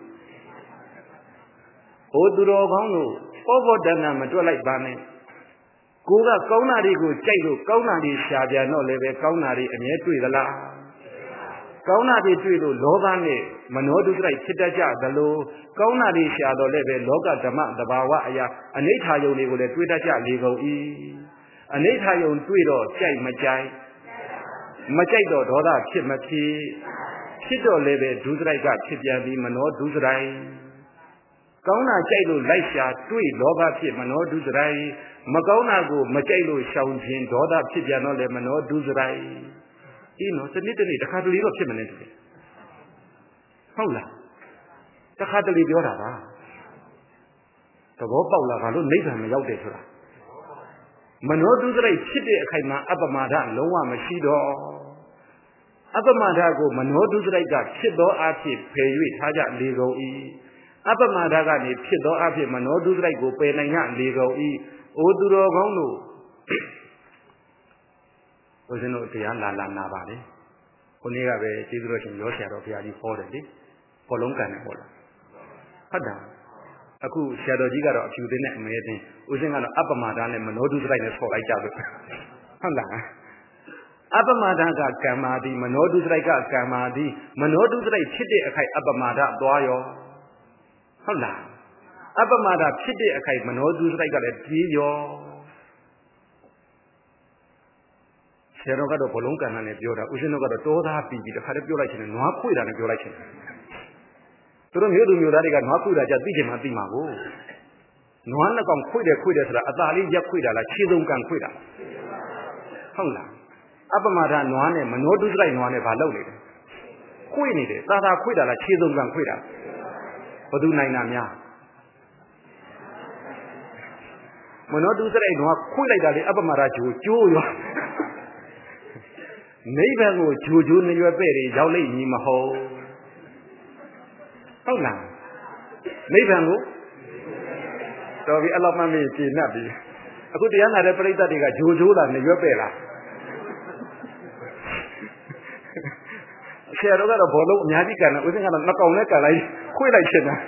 ဟိုသူတော်ကောင်းတို့ပောဘောတဏ္ဍမတွက်လိုက်ပါနဲ့ကိုကကောင်းတာတွေကိုကြိုက်လို့ကောင်းတာတွေရှာပြန်တော့လည်းပဲကောင်းတာတွေအမြဲတွေ့သလားကောင်းတာတွေတွေ့လို့လောဘနဲ့မနောဒုစရိုက်ဖြစ်တတ်ကြသလိုကောင်းတာတွေရှာတော့လည်းပဲလောကဓမ္မသဘာဝအရာအနိဋ္ဌာယုံတွေကိုလည်းတွေ့တတ်ကြလေကုန်၏အနိဋ္ဌာယုံတွေ့တော့ကြိုက်မကြိုက်မကြိုက်တော့ဒေါသဖြစ်မဖြစ်ဖြစ်တော့လည်းပဲဒုစရိုက်ကဖြစ်ပြန်ပြီးမနောဒုစရိုက်ကောင်းတာကြိုက်လို့လိုက်ရှာတွေ့လောဘဖြစ်မနောဒုစရိုက်မကောင်းတာကိုမကြိုက်လို့ရှောင်ခြင်းဒေါသဖြစ်ပြန်တော့လေမနောဒုစရိုက်ဒီနော်တနေ့တနေ့တစ်ခါတလေတော့ဖြစ်မနေတူတယ်ဟုတ်လားတစ်ခါတလေပြောတာပါသဘောပေါက်လားဘာလို့နိဗ္ဗာန်မရောက်တယ်ဆိုတာနောတုစရိုက်ဖြစ်တဲ့အခိုက်မှာအပ္ပမဒလုံးဝမရှိတော့အပ္ပမဒကိုမနောတုစရိုက်ကဖြစ်သောအဖြစ်ဖယ်၍ထားကြလေကုန်၏အပ္ပမဒကနေဖြစ်သောအဖြစ်မနောတုစရိုက်ကိုပယ်နိုင်ရလေကုန်၏အိုသူတော်ကောင်းတို့ဘုရားတို့တရားလာလာနာပါလေခုနေ့ကပဲကျေးဇူးတော်ရှင်ရောဆရာတော်ဘုရားကြီးဟောတယ်လေဘောလုံးကန်နဲ့ဟောတာဟုတ်တာအခုဆရာတော်ကြီးကတော့အဖြူသိနဲ့အမဲသိဦးစင်းကတော့အပ္ပမဒနဲ့မနောတုစရိုက်နဲ့ဆော်လိုက်ကြလို့ဟုတ်လားအပ္ပမဒကကမ္မာတိမနောတုစရိုက်ကကမ္မာတိမနောတုစရိုက်ဖြစ်တဲ့အခိုက်အပ္ပမဒသွားရောဟုတ်လားအပ္ပမဒဖြစ်တဲ့အခိုက်မနောတုစရိုက်ကလည်းပြေးရောဆရာတော်ကတော့ဘလုံးကံနဲ့ပြောတာဦးဇင်းတို့ကတော့တောသားပြီးပြီးတခါတည်းပြောလိုက်ချင်တယ်နွားခွေတာနဲ့ပြောလိုက်ချင်တယ်သူတို့မျိုးသူမျိုးသားတွေကနွားခွေတာကြသိချင်မှသိမှာကိုနွားနှစ်ကောင်ခွေတယ်ခွေတယ်ဆိုတာအသာလေးရက်ခွေတာလားခြေစုံကံခွေတာဟုတ်လားအပ္ပမဒနွားနဲ့မနောတုစရိုက်နွားနဲ့ဘာလုပ်နေလဲခွေနေတယ်သာသာခွေတာလားခြေစုံကံခွေတာဘသူနိုင်တာများမနောတုစရိုက်နွားခွေလိုက်တာလေအပ္ပမဒဂျိုကျိုးရောနိဗ္ဗာန်ကိုဂျိုဂျိုနေရွယ်ပဲ့တွေရောက်လိမ့်မည်မဟုတ်ဟုတ်လားနိဗ္ဗာန်ကိုတော်ပြီအလောက်မှမင်းကျေနပ်ပြီအခုတရားနာတဲ့ပရိသတ်တွေကဂျိုဂျိုးလားနေရွယ်ပဲ့လားဆရာတော်ကတော့ဘောလုံးအများကြီးကန်တယ်ဦးစင်းကတော့နှစ်ကောင်နဲ့ကန်လိုက်ခွေးလိုက်ချင်တာ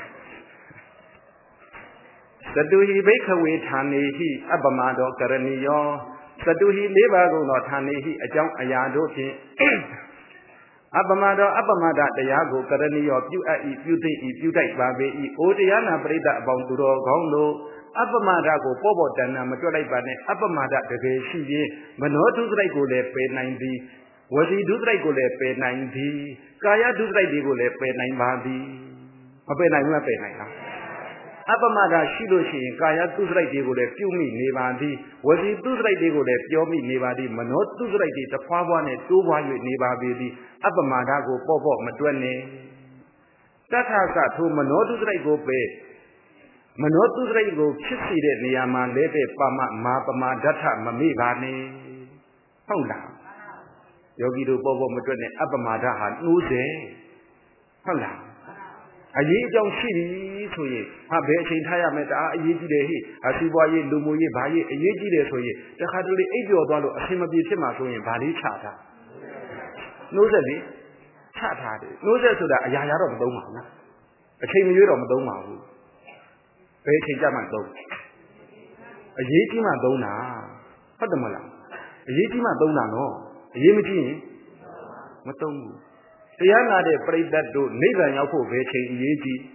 သတုဟိဘိခဝေဌာနေဟိအပ္ပမတောကရဏီယောသတုဟိလေးပါးကုန်သောဌာနေဟိအကြောင်းအရာတို့ဖြင့်အပ္ပမတောအပ္ပမဒတရားကိုကရဏီယောပြုအပ်၏ပြုသိ၏ပြုတိုက်ပါပေ၏အိုတရားနာပရိသတ်အပေါင်းသူတော်ကောင်းတို့အပ္ပမဒကိုပေါ်ပေါ်တန်တန်မတွက်လိုက်ပါနဲ့အပ္ပမဒတကယ်ရှိရင်မနောတုစရိုက်ကိုလည်းပယ်နိုင်သည်ဝစီဒုစရိုက်ကိုလည်းပယ်နိုင်သည်ကာယဒုစရိုက်တွေကိုလည်းပယ်နိုင်ပါသည်မပယ်နိုင်ဘူးလားပယ်နိုင်လားအပ္ပမဒရှိလို့ရှိရင်ကာယတုစရိုက်တွေကိုလည်းပြုမိနေပါသည်ဝစီတုစရိုက်တွေကိုလည်းပြောမိနေပါသည်မနောတုစရိုက်တွေတဖွာဖွာနဲ့တိုးပွား၍နေပါပေသည်အပ္ပမဒကိုပေါ့ပေါ့မတွက်နဲ့တထကထိုမနောတုစရိုက်ကိုပဲမနောတုစရိုက်ကိုဖြစ်စေတဲ့နေရာမှာလဲတဲ့ပမမာပမာဒဋ္ဌမမေ့ပါနဲ့ဟုတ်လားယောဂီတို့ပေါ့ပေါ့မတွက်နဲ့အပ္ပမဒဟာနှိုးစေဟုတ်လားအရေးအကြောင်းရှိပြီဆိုရင်ဟာဘယ်အချိန်ထားရမယ်တအားအရေးကြီးတယ်ဟိအစီးပွားရေးလူမှုရေးဘာရေးအရေးကြီးတယ်ဆိုရင်တခါတလေအိပ်ပျော်သွားလို့အဆင်မပြေဖြစ်မှာဆိုရင်ဘာလေးချထားနှိုးဆက်လေချထားတယ်နှိုးဆက်ဆိုတာအရာရာတော့မသုံးပါဘူးနော်အချိန်မရွေးတော့မသုံးပါဘူးဘယ်အချိန်ကြမှသုံးအရေးကြီးမှသုံးတာဟုတ်တယ်မလားအရေးကြီးမှသုံးတာနော်အရေးမကြီးရင်မသုံးဘူးတရားနာတဲ့ပရိသတ်တို့နိဗ္ဗာန်ရောက်ဖို့ဘယ်ချိန်အရေးကြီး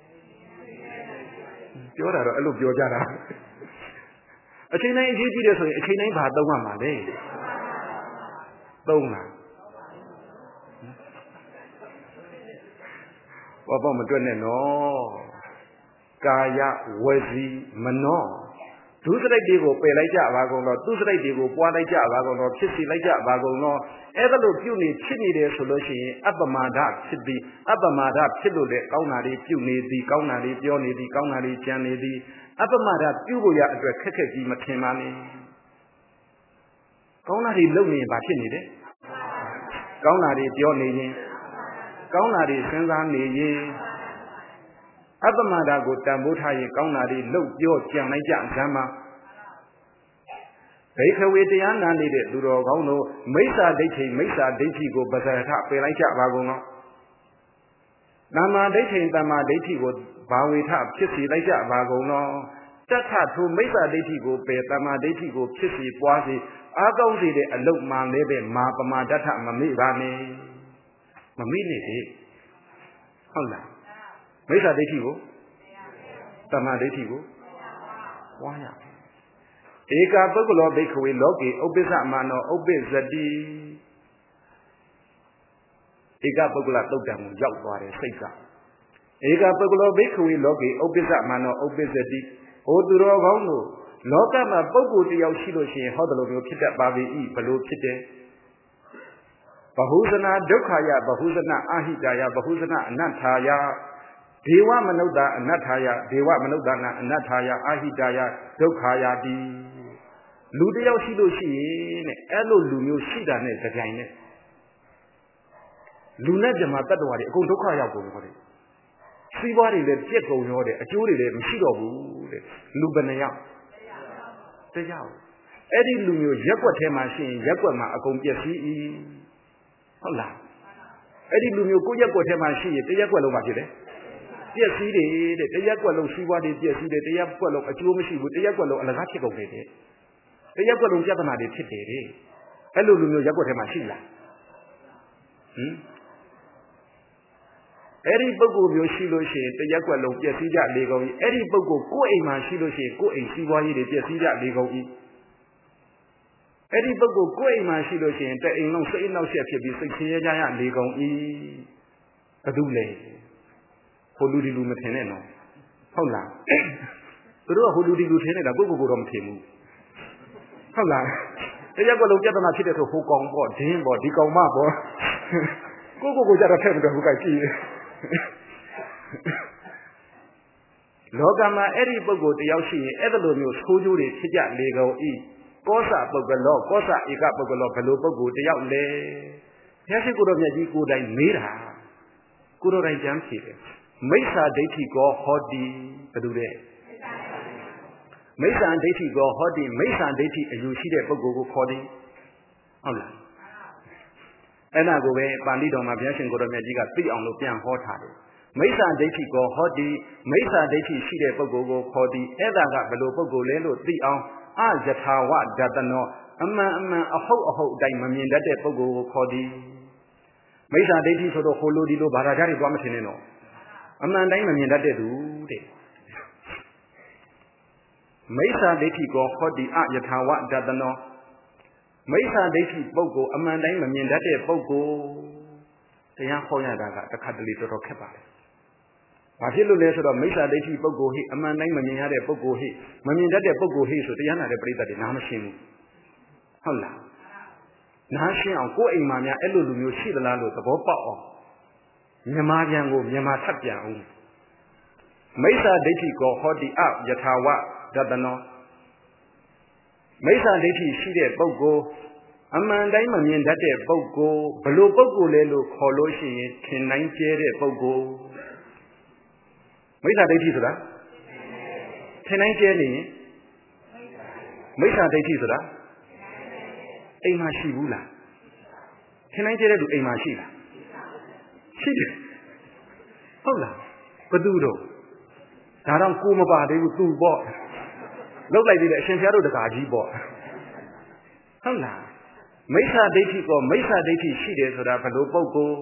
ပြောတာတော့အဲ့လိုပြောကြတာအချိန်တိုင်းအရေးကြီးတယ်ဆိုရင်အချိန်တိုင်းဘာသုံးရမှာလဲသုံးလားဘောဘောမတွက်နဲ့နော်ကာယဝစီမနောဒုစရိုက်တွေကိုပယ်လိုက်ကြပါကုန်တော့သူစရိုက်တွေကိုပွားလိုက်ကြပါကုန်တော့ဖြစ်စီလိုက်ကြပါကုန်တော့အဲ့ဒါလို့ပြုနေဖြစ်နေတယ်ဆိုလို့ရှိရင်အပ္ပမဒဖြစ်သည်အပ္ပမဒဖြစ်လို့လေကောင်းတာတွေပြုနေသည်ကောင်းတာတွေပြောနေသည်ကောင်းတာတွေကြံနေသည်အပ္ပမဒပြုဖို့ရအတွက်ခက်ခက်ကြီးမထင်ပါနဲ့ကောင်းတာတွေလုပ်နေရင်ဘာဖြစ်နေလဲကောင်းတာတွေပြောနေရင်ကောင်းတာတွေစဉ်းစားနေရင်အပ္ပမဒကိုတန်ဖိုးထားရင်ကောင်းတာတွေလှုပ်ပြောကြံလိုက်ကြဇမ်းမှာဘိခဝေတရားနာနေတဲ့သူတော်ကောင်းတို့မိစ္ဆာဒိဋ္ဌိမိစ္ဆာဒိဋ္ဌိကိုပဇာထပယ်လိုက်ကြပါကုန်တော့တမ္မာဒိဋ္ဌိတမ္မာဒိဋ္ဌိကိုဘာဝေထဖြစ်စီလိုက်ကြပါကုန်တော့တထထိုမိစ္ဆာဒိဋ္ဌိကိုပယ်တမ္မာဒိဋ္ဌိကိုဖြစ်စီပွားစီအားကောင်းစေတဲ့အလုတ်မှလည်းပဲမာပမာဒဋ္ဌမမေ့ပါနဲ့မမေ့နဲ့လေဟုတ်လားမိစ္ဆာဒိဋ္ဌိကိုတမ္မာဒိဋ္ဌိကိုဝါရဧကပုဂ္ဂလောဘိက္ခဝေလောကေဥပ္ပစ္စမာနောဥပ္ပစ္စတိဧကပုဂ္ဂလတုတ်တံကိုရောက်သွားတယ်စိတ်ကဧကပုဂ္ဂလောဘိက္ခဝေလောကေဥပ္ပစ္စမာနောဥပ္ပစ္စတိဟိုသူတော်ကောင်းတို့လောကမှာပုဂ္ဂိုလ်တယောက်ရှိလို့ရှိရင်ဟောတယ်လို့မျိုးဖြစ်တတ်ပါပြီဘလို့ဖြစ်တယ်ဘဟုဇနာဒုက္ခယဘဟုဇနာအာဟိတယဘဟုဇနာအနတ္ထာယဒေဝမနုဿအနတ္ထာယဒေဝမနုဿနာအနတ္ထာယအာဟိတယဒုက္ခယတိလူတယောက်ရှိလို့ရှိရင်တဲ့အဲ့လိုလူမျိုးရှိတာနဲ့ကြိုင်နဲ့လူနဲ့ဓမ္မတတ္တဝါတွေအကုန်ဒုက္ခရောက်ကုန်တယ်စီးပွားတွေလည်းပြက်ကုန်ရောတဲ့အကျိုးတွေလည်းမရှိတော့ဘူးတဲ့လူဘယ်နှယောက်တရားအဲ့ဒီလူမျိုးရက်ွက်ထဲမှာရှိရင်ရက်ွက်မှာအကုန်ပျက်စီး၏ဟုတ်လားအဲ့ဒီလူမျိုးကိုရက်ွက်ထဲမှာရှိရင်တရက်ွက်လုံးမှာဖြစ်တယ်ပျက်စီးတယ်တဲ့တရက်ွက်လုံးစီးပွားတွေပျက်စီးတယ်တရက်ွက်လုံးအကျိုးမရှိဘူးတရက်ွက်လုံးအလကားဖြစ်ကုန်တယ်တဲ့တရက်ွက်လုံးပြဿနာတွေဖြစ်တယ်တဲ့အဲ့လိုလူမျိုးရက်ွက်ထဲမှာရှိလားဟင်အဲ့ဒီပုဂ္ဂိုလ်မျိုးရှိလို့ရှိရင်တရက်ွက်လုံးပျက်စီးကြလေကုန်၏အဲ့ဒီပုဂ္ဂိုလ်ကိုယ့်အိမ်မှာရှိလို့ရှိရင်ကိုယ့်အိမ်စီးပွားရေးတွေပျက်စီးကြလေကုန်၏အဲ့ဒီပုဂ္ဂိုလ်ကိုယ့်အိမ်မှာရှိလို့ရှိရင်တအိမ်လုံးစိတ်နှောက်ယှက်ဖြစ်ပြီးစိတ်ဆင်းရဲကြရလေကုန်၏ဘယ်သူလဲဟိုလူဒီလူမထင်နဲ့နော်ဟုတ်လားသူတို့ကဟိုလူဒီလူထင်နေတာကိုယ့်ကိုယ်ကိုတော့မထင်ဘူးဟုတ်လားတရက်ွက်လုံးပြဿနာဖြစ်တဲ့ဆိုဟိုကောင်ပေါ့ဒင်းပေါ့ဒီကောင်မပေါ့ကိုယ့်ကိုယ်ကိုကြတော့ဖက်မတော်ဘူးကကြည့်လောကမှာအဲ့ဒီပုဂ္ဂိုလ်တယောက်ရှိရင်အဲ့လိုမျိုးဆိုးကျိုးတွေဖြစ်ကြလေကုန်၏ကောစပုဂ္ဂလောကောစဧကပုဂ္ဂလောဘယ်လိုပုဂ္ဂိုလ်တယောက်လဲဘုရားရှိခိုးတော်မြတ်ကြီးကိုယ်တိုင်မေးတာကိုယ်တော်တိုင်ကြမ်းဖြေတယ်မိစ္ဆာဒိဋ္ဌိကောဟောတိဘယ်သူလဲမိစ္ဆာဒိဋ္ဌိကောဟောတိမိစ္ဆာဒိဋ္ဌိအယူရှိတဲ့ပုဂ္ဂိုလ်ကိုခေါ်တယ်ဟုတ်လားအဲ့ဒါကိုပဲပါဠိတော်မှာဘုရားရှင်ကိုယ်တော်မြတ်ကြီးကသိအောင်လို့ပြန်ဟောထားတယ်မိစ္ဆာဒိဋ္ဌိကောဟောတိမိစ္ဆာဒိဋ္ဌိရှိတဲ့ပုဂ္ဂိုလ်ကိုခေါ်သည်အဲ့ဒါကဘယ်လိုပုဂ္ဂိုလ်လဲလို့သိအောင်အယထာဝဒတနောအမှန်အမှန်အဟုတ်အဟုတ်အတိုင်းမမြင်တတ်တဲ့ပုဂ္ဂိုလ်ကိုခေါ်သည်မိစ္ဆာဒိဋ္ဌိဆိုတော့ဟိုလိုဒီလိုဘာသာကြားတွေသွားမထင်နဲ့တော့အမှန်တိုင်းမမြင်တတ်တဲ့သူတဲ့မိစ္ဆာဒိဋ္ဌိကောဟောတိအယထာဝဒတနောမိစ္ဆာဒိဋ္ဌိပုဂ္ဂိုလ်အမှန်တိုင်းမမြင်တတ်တဲ့ပုဂ္ဂိုလ်တရားဟောရတာကတစ်ခါတလေတော်တော်ခက်ပါတယ်။ဘာဖြစ်လို့လဲဆိုတော့မိစ္ဆာဒိဋ္ဌိပုဂ္ဂိုလ်ဟိအမှန်တိုင်းမမြင်ရတဲ့ပုဂ္ဂိုလ်ဟိမမြင်တတ်တဲ့ပုဂ္ဂိုလ်ဟိဆိုတရားနာတဲ့ပရိသတ်တွေနားမရှင်းဘူး။ဟုတ်လား။နားရှင်းအောင်ကိုယ်အိမ်မှာများအဲ့လိုလူမျိုးရှိသလားလို့သဘောပေါက်အောင်မြန်မာပြန်ကိုမြန်မာထပ်ပြန်အောင်မိစ္ဆာဒိဋ္ဌိကောဟောတိအယထာဝဒတနောမိစ္ဆာဒိဋ္ဌိရှိတဲ့ပုဂ္ဂိုလ်အမှန်တိုင်းမမြင်တတ်တဲ့ပုဂ္ဂိုလ်ဘလို့ပုဂ္ဂိုလ်လဲလို့ခေါ်လို့ရှိရင်ထင်နိုင်ကျဲတဲ့ပုဂ္ဂိုလ်မိစ္ဆာဒိဋ္ဌိဆိုတာထင်နိုင်ကျဲနေရင်မိစ္ဆာဒိဋ္ဌိဆိုတာအိမ်မှာရှိဘူးလားထင်နိုင်ကျဲတဲ့လူအိမ်မှာရှိလားရှိတယ်ဟုတ်လားဘယ်သူတော့ဒါတော့ကိုမပါသေးဘူးသူပေါ့လောက်လိုက်သေးတယ်အရှင်ဘုရားတို့တကာကြီးပေါ့ဟုတ်လားမိစ္ဆာဒိဋ္ဌိကောမိစ္ဆာဒိဋ္ဌိရှိတယ်ဆိုတာဘယ်လိုပုဂ္ဂိုလ်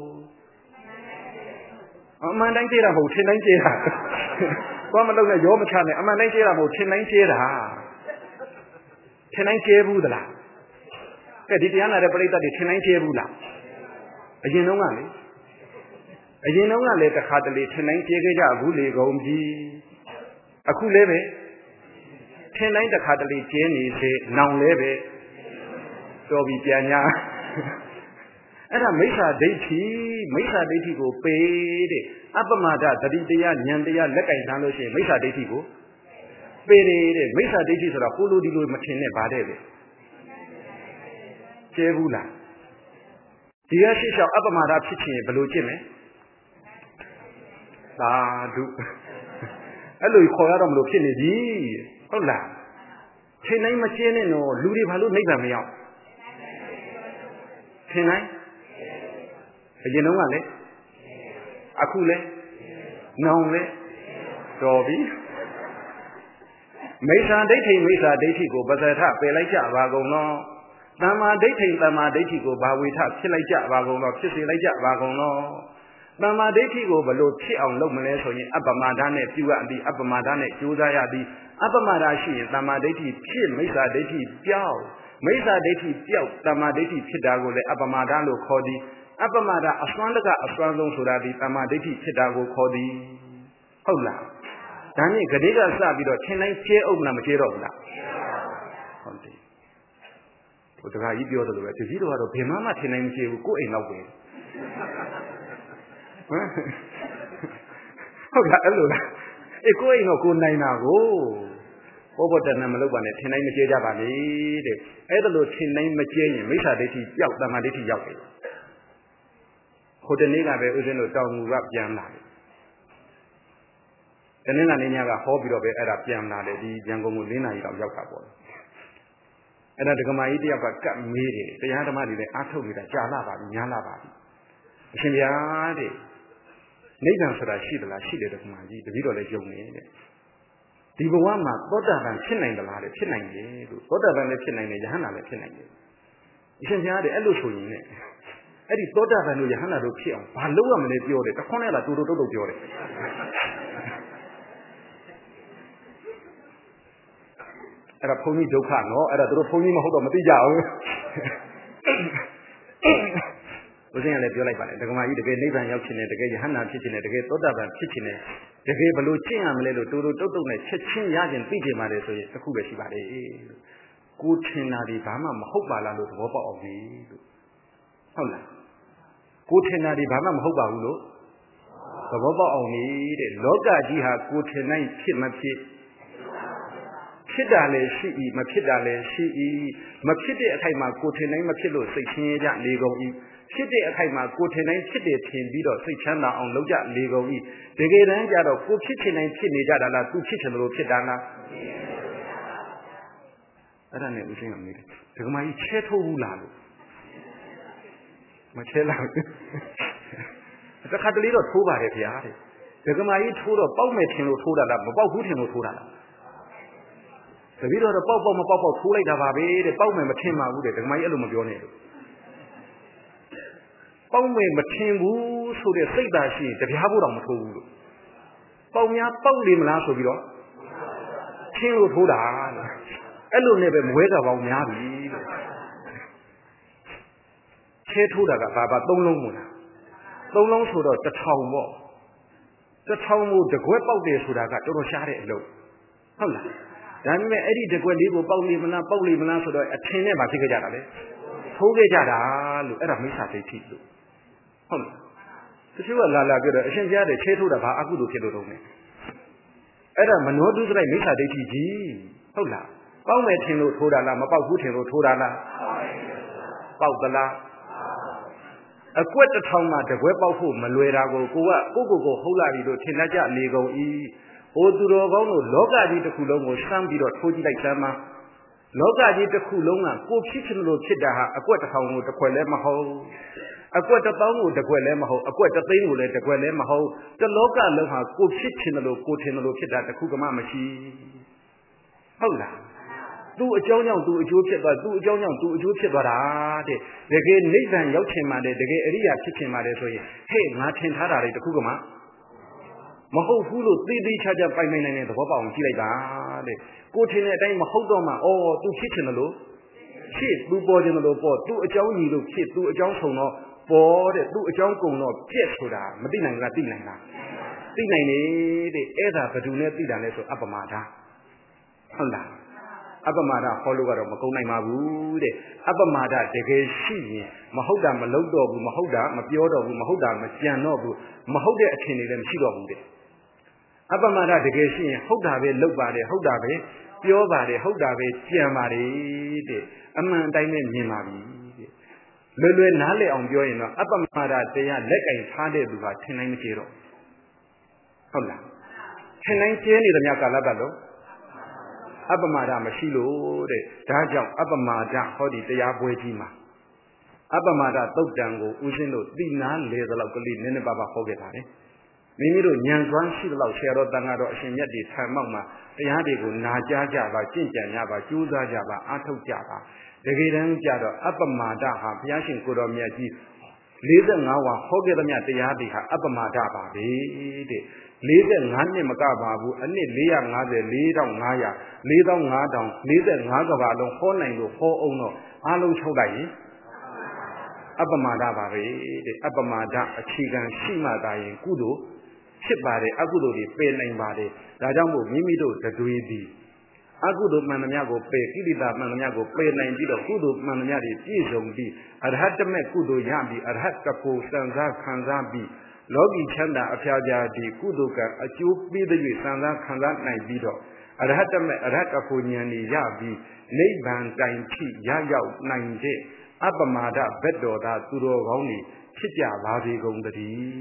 အမှန်တိုင်းကျဲတာမဟုတ်ထင်တိုင်းကျဲတာဘာမလုပ်နဲ့ရောမချနဲ့အမှန်တိုင်းကျဲတာမဟုတ်ထင်တိုင်းကျဲတာထင်တိုင်းကျဲဘူးသလားကဲဒီတရားနာတဲ့ပရိသတ်တွေထင်တိုင်းကျဲဘူးလားအရင်တော့ကလေအရင်တော့ကလည်းတစ်ခါတလေထင်တိုင်းကျဲခဲ့ကြဘူးလေကုန်ပြီအခုလည်းပဲထင်တိုင်းတစ်ခါတလေကျဲနေစေနောင်လည်းပဲတော်ပြီပြန်ညာအဲ့ဒါမိစ္ဆာဒိဋ္ဌိမိစ္ဆာဒိဋ္ဌိကိုပေးတဲ့အပ္ပမဒသတိတရားဉာဏ်တရားလက်ကင်ထားလို့ရှိရင်မိစ္ဆာဒိဋ္ဌိကိုပေးတယ်တဲ့မိစ္ဆာဒိဋ္ဌိဆိုတာကိုလိုဒီလိုမထင်နဲ့ဗါတဲ့ပဲကျဲဘူးလားဒီရရှိလျှောက်အပ္ပမဒဖြစ်ခြင်းဘယ်လိုကျင့်လဲသာဓုအဲ့လိုခေါ်ရတော့မလို့ဖြစ်နေပြီဟုတ်လားထင်တိုင်းမကျင်းနဲ့တော့လူတွေဘာလို့နှိပ်တာမရောက်ထင်တိုင်းအရင်တော့ကလည်းအခုလည်းနောင်လည်းတော်ပြီမိစ္ဆာဒိဋ္ဌိမိစ္ဆာဒိဋ္ဌိကိုပဇာထပယ်လိုက်ကြပါကုန်တော့သမ္မာဒိဋ္ဌိသမ္မာဒိဋ္ဌိကိုဘာဝေထဖြစ်လိုက်ကြပါကုန်တော့ဖြစ်စေလိုက်ကြပါကုန်တော့သမ္မာဒိဋ္ဌိကိုဘလို့ဖြစ်အောင်လုပ်မလဲဆိုရင်အပ္ပမဒနဲ့ပြုရသည်အပ္ပမဒနဲ့ကြိုးစားရသည်အပ္ပမဒရှိရင်သမ္မာဒိဋ္ဌိဖြစ်မိစ္ဆာဒိဋ္ဌိပြောင်းမိစ္ဆာဒိဋ္ဌိပြောက်သမ္မာဒိဋ္ဌိဖြစ်တာကိုလည်းအပ္ပမဒလို့ခေါ်သည်အပ္ပမဒအစွမ်းတကအစွမ်းဆုံးဆိုတာဒီသမ္မာဒိဋ္ဌိဖြစ်တာကိုခေါ်သည်ဟုတ်လားဒါနဲ့ဂတိကစပြီးတော့ထင်တိုင်းကျဲအောင်မလားမကျဲတော့ဘူးလားဟုတ်တယ်ဘုရားကြီးပြောတယ်လို့ပဲတတိတော်ကတော့ဘယ်မှမထင်နိုင်မကျဲဘူးကိုယ်အိမ်တော့ပဲဟုတ်လားအဲ့လိုလားအေးကိုယ်အိမ်တော့ကိုနိုင်တာကိုဘောဘောတဏ္ဍမလုပ်ပါနဲ့ထင်တိုင်းမကျဲကြပါနဲ့တဲ့အဲ့ဒါလို့ထင်တိုင်းမကျဲရင်မိစ္ဆာဒိဋ္ဌိပျောက်တမ္မာဒိဋ္ဌိရောက်တယ်ဟိုတနေ့ကပဲဦးဇင်းတို့တောင်ငူကပြန်လာတယ်တနေ့ကနေညကဟောပြီးတော့ပဲအဲ့ဒါပြန်လာတယ်ဒီရန်ကုန်ကို၄နာရီလောက်ရောက်တာပေါ့အဲ့ဒါဒကမာကြီးတယောက်ကကတ်မေးတယ်တရားဓမ္မတွေလည်းအားထုတ်နေတာကြာလာပါပြီညာလာပါပြီအရှင်ဗျာတဲ့နိဗ္ဗာန်ဆိုတာရှိသလားရှိတယ်ဒကမာကြီးတပည့်တော်လည်းယုံနေတဲ့ဒီဘဝမှာသောတာပန်ဖြစ်နိုင်သလားတဲ့ဖြစ်နိုင်တယ်လို့သောတာပန်လည်းဖြစ်နိုင်တယ်ယဟန္တာလည်းဖြစ်နိုင်တယ်အရှင်ဗျာတဲ့အဲ့လိုဆိုရင်ねအဲ့ဒီသောတာပန်တို့ယဟန္တာတို့ဖြစ်အောင်ဘာလုပ်ရမလဲပြောတယ်တခွန်းနဲ့လားတူတူတုတ်တုတ်ပြောတယ်အဲ့ဒါဘုန်းကြီးဒုက္ခနော်အဲ့ဒါတို့ဘုန်းကြီးမဟုတ်တော့မသိကြဘူးဦးဇင်းကလည်းပြောလိုက်ပါလေဒကမာကြီးတကယ်နိဗ္ဗာန်ရောက်ခြင်းနဲ့တကယ်ယဟန္တာဖြစ်ခြင်းနဲ့တကယ်သောတာပန်ဖြစ်ခြင်းနဲ့တကယ်ဘလို့ကျင့်ရမလဲလို့တူတူတုတ်တုတ်နဲ့ချက်ချင်းရခြင်းသိကြပါတယ်ဆိုရင်တစ်ခုပဲရှိပါလေလို့ကိုထင်တာဒီဘာမှမဟုတ်ပါလားလို့သဘောပေါက်အောင်ပြီလို့ဟုတ်လားကိုထင်တာဒီဘာမှမဟုတ်ပါဘူးလို့သဘောပေါက်အောင်ပြီတဲ့လောကကြီးဟာကိုထင်နိုင်ဖြစ်မဖြစ်ဖြစ်တာလည်းရှိ၏မဖြစ်တာလည်းရှိ၏မဖြစ်တဲ့အခိုက်မှာကိုထင်နိုင်မဖြစ်လို့စိတ်ချင်းကြနေကုန်၏ဖြစ်တဲ့အခိုက်မှာကိုထင်နိုင်ဖြစ်တယ်ထင်ပြီးတော့စိတ်ချမ်းသာအောင်လုပ်ကြနေကုန်၏တကယ်တမ်းကျတော့ကိုဖြစ်ချင်နိုင်ဖြစ်နေကြတာလားသူဖြစ်ချင်လို့ဖြစ်တာလားအဲ့ဒါနဲ့ဦးရှင်းကမေးတယ်ဒကမာကြီးချဲထိုးဘူးလားလို့မချဲလာဘူးတခါတလေတော့ထိုးပါတယ်ဗျာတဲ့ဒကမာကြီးထိုးတော့ပေါက်မယ်ထင်လို့ထိုးတာလားမပေါက်ဘူးထင်လို့ထိုးတာလားတပည့်တော်တော့ပေါက်ပေါက်မပေါက်ပေါက်ထိုးလိုက်တာပါပဲတဲ့ပေါက်မယ်မထင်ပါဘူးတဲ့ဒကမာကြီးအဲ့လိုမပြောနဲ့လို့ပေါက်မယ်မထင်ဘူးဆိုတဲ့စိတ်သာရှိရင်တရားဖို့တော့မထိုးဘူးလို့ပေါက်များပေါက်လေမလားဆိုပြီးတော့ထင်လို့ထိုးတာလို့အဲ့လိုနဲ့ပဲမွဲတာပေါင်းများပြီလို့ချဲထိုးတာကဘာဘာသုံးလုံးမို့လားသုံးလုံးဆိုတော့တစ်ထောင်ပေါ့တစ်ထောင်မို့တကွက်ပေါက်တယ်ဆိုတာကတော်တော်ရှားတဲ့အလုပ်ဟုတ်လားဒါပေမဲ့အဲ့ဒီတကွက်လေးကိုပေါက်လိမလားပေါက်လိမလားဆိုတော့အထင်နဲ့မဖြစ်ခဲ့ကြတာလေထိုးခဲ့ကြတာလို့အဲ့ဒါမိစ္ဆာဒိဋ္ဌိလို့ဟုတ်လားတချို့ကလာလာပြောတော့အရှင်ကြားတယ်ချဲထိုးတာဘာအကုသိုလ်ဖြစ်လို့တော့လဲအဲ့ဒါမနောတုစရိုက်မိစ္ဆာဒိဋ္ဌိကြီးဟုတ်လားပေါက်မယ်ထင်လို့ထိုးတာလားမပေါက်ဘူးထင်လို့ထိုးတာလားပေါက်သလားအကွက်တစ်ထောင်မှတကွက်ပေါက်ဖို့မလွယ်တာကိုကိုကကိုကိုကိုဟုတ်လာပြီလို့ထင်တတ်ကြနေကုန်၏ဟိုသူတော်ကောင်းတို့လောကကြီးတစ်ခုလုံးကိုစမ်းပြီးတော့ထိုးကြည့်လိုက်စမ်းပါလောကကြီးတစ်ခုလုံးကကိုဖြစ်ချင်လို့ဖြစ်တာဟာအကွက်တစ်ထောင်ကိုတစ်ခွက်လည်းမဟုတ်အကွက်တစ်သောင်းကိုတစ်ခွက်လည်းမဟုတ်အကွက်တစ်သိန်းကိုလည်းတစ်ခွက်လည်းမဟုတ်တလောကလုံးဟာကိုဖြစ်ချင်လို့ကိုထင်လို့ဖြစ်တာတစ်ခုကမှမရှိဟုတ်လားသူ့အကြောင်းကြောင့်သူ့အကျိုးဖြစ်သွားသူ့အကြောင်းကြောင့်သူ့အကျိုးဖြစ်သွားတာတဲ့တကယ်နိဗ္ဗာန်ရောက်ချင်မှလည်းတကယ်အရိယာဖြစ်ချင်မှလည်းဆိုရင်ဟဲ့ငါထင်ထားတာတွေတစ်ခုကမှမဟုတ်ဘူးလို့သိသိချာချာပိုင်ပိုင်နိုင်တဲ့သဘောပေါက်အောင်ကြည့်လိုက်ပါတဲ့ကိုထင်တဲ့အတိုင်းမဟုတ်တော့မှအော်သူဖြစ်ချင်တယ်လို့ဖြစ်သူပေါ်ချင်တယ်လို့ပေါ်သူ့အကြောင်းညီလို့ဖြစ်သူ့အကြောင်းဆုံးတော့ပေါ်တဲ့သူ့အကြောင်းကုန်တော့ပြက်ဆိုတာမသိနိုင်လားသိနိုင်လားသိနိုင်နေတဲ့အဲ့ဒါဘယ်သူနဲ့သိတာလဲဆိုအပ္ပမာဒဟုတ်လားအပ္ပမာဒဟောလို့ကတော့မကုန်နိုင်ပါဘူးတဲ့အပ္ပမာဒတကယ်ရှိရင်မဟုတ်တာမလုပ်တော့ဘူးမဟုတ်တာမပြောတော့ဘူးမဟုတ်တာမကြံတော့ဘူးမဟုတ်တဲ့အထင်တွေလည်းမရှိတော့ဘူးတဲ့အပ္ပမာဒတကယ်ရှိရင်ဟုတ်တာပဲလုပ်ပါတယ်ဟုတ်တာပဲပြောပါတယ်ဟုတ်တာပဲကြံပါတယ်တဲ့အမှန်တိုင်းပဲမြင်ပါပြီတဲ့လွယ်လွယ်နားလည်အောင်ပြောရင်တော့အပ္ပမာဒတရားလက်ကင်ထားတဲ့သူကထင်နိုင်မကျေတော့ဟုတ်လားထင်နိုင်ကျဲနေသမျှကာလပတ်လုံးအပ္ပမာဒမရှိလို့တဲ့ဒါကြောင့်အပ္ပမာဒဟောဒီတရားပွဲကြီးမှာအပ္ပမာဒသုတ်တံကိုဦးရှင်းတို့သိနာလေသလောက်ကလေးနည်းနည်းပါးပါးဟောခဲ့ပါတယ်မိမိတို့ဉာဏ်စွမ်းရှိသလောက်ဆရာတော်တန်ဃာတော်အရှင်မြတ်တွေထံမောက်မှာတရားတွေကိုနာကြားကြပါကျင့်ကြံကြပါကြိုးစားကြပါအားထုတ်ကြပါတကယ်တမ်းကျတော့အပ္ပမာဒဟာဘုရားရှင်ကိုတော်မြတ်ကြီးလေးဆယ်ငါးဝါဟောခဲ့သမျှတရားတွေဟာအပ္ပမာဒပါပဲတဲ့လေးဆယ်ငါးနှစ်မကပါဘူးအနှစ်လေးရာငါးဆယ် လေးထောင်ငါးရာ လေးသောင်းငါးထောင် လေးဆယ်ငါးကဘာလုံးဟောနိုင်လို့ဟောအောင်တော့အားလုံးချုပ်လိုက်ရင်အပ္ပမာဒပါပဲတဲ့အပ္ပမာဒအခြေခံရှိမှသာရင်ကုသိုလ်ဖြစ်ပါတယ်အကုသိုလ်တွေပယ်နိုင်ပါတယ်ဒါကြောင့်မို့မိမိတို့တတွေးသည်အကုသိုလ်မှန်သမျှကိုပယ်ကိလေသာမှန်သမျှကိုပယ်နိုင်ပြီးတော့ကုသိုလ်မှန်သမျှတွေပြည့်စုံပြီးအရဟတမေကုသိုလ်ရပြီးအရဟတကိုစံစားခံစားပြီးလောကီချမ်းသာအဖျားဖျားဒီကုသိုလ်ကအကျိုးပေးတဲ့၍စံစားခံစားနိုင်ပြီးတော့အရဟတမေအရဟတကိုဉာဏ်ကြီးရပြီးနိဗ္ဗာန်တိုင်ထိရရောက်နိုင်တဲ့အပမာဒဘက်တော်သာသူတော်ကောင်းတွေဖြစ်ကြပါစေကုန်သတည်း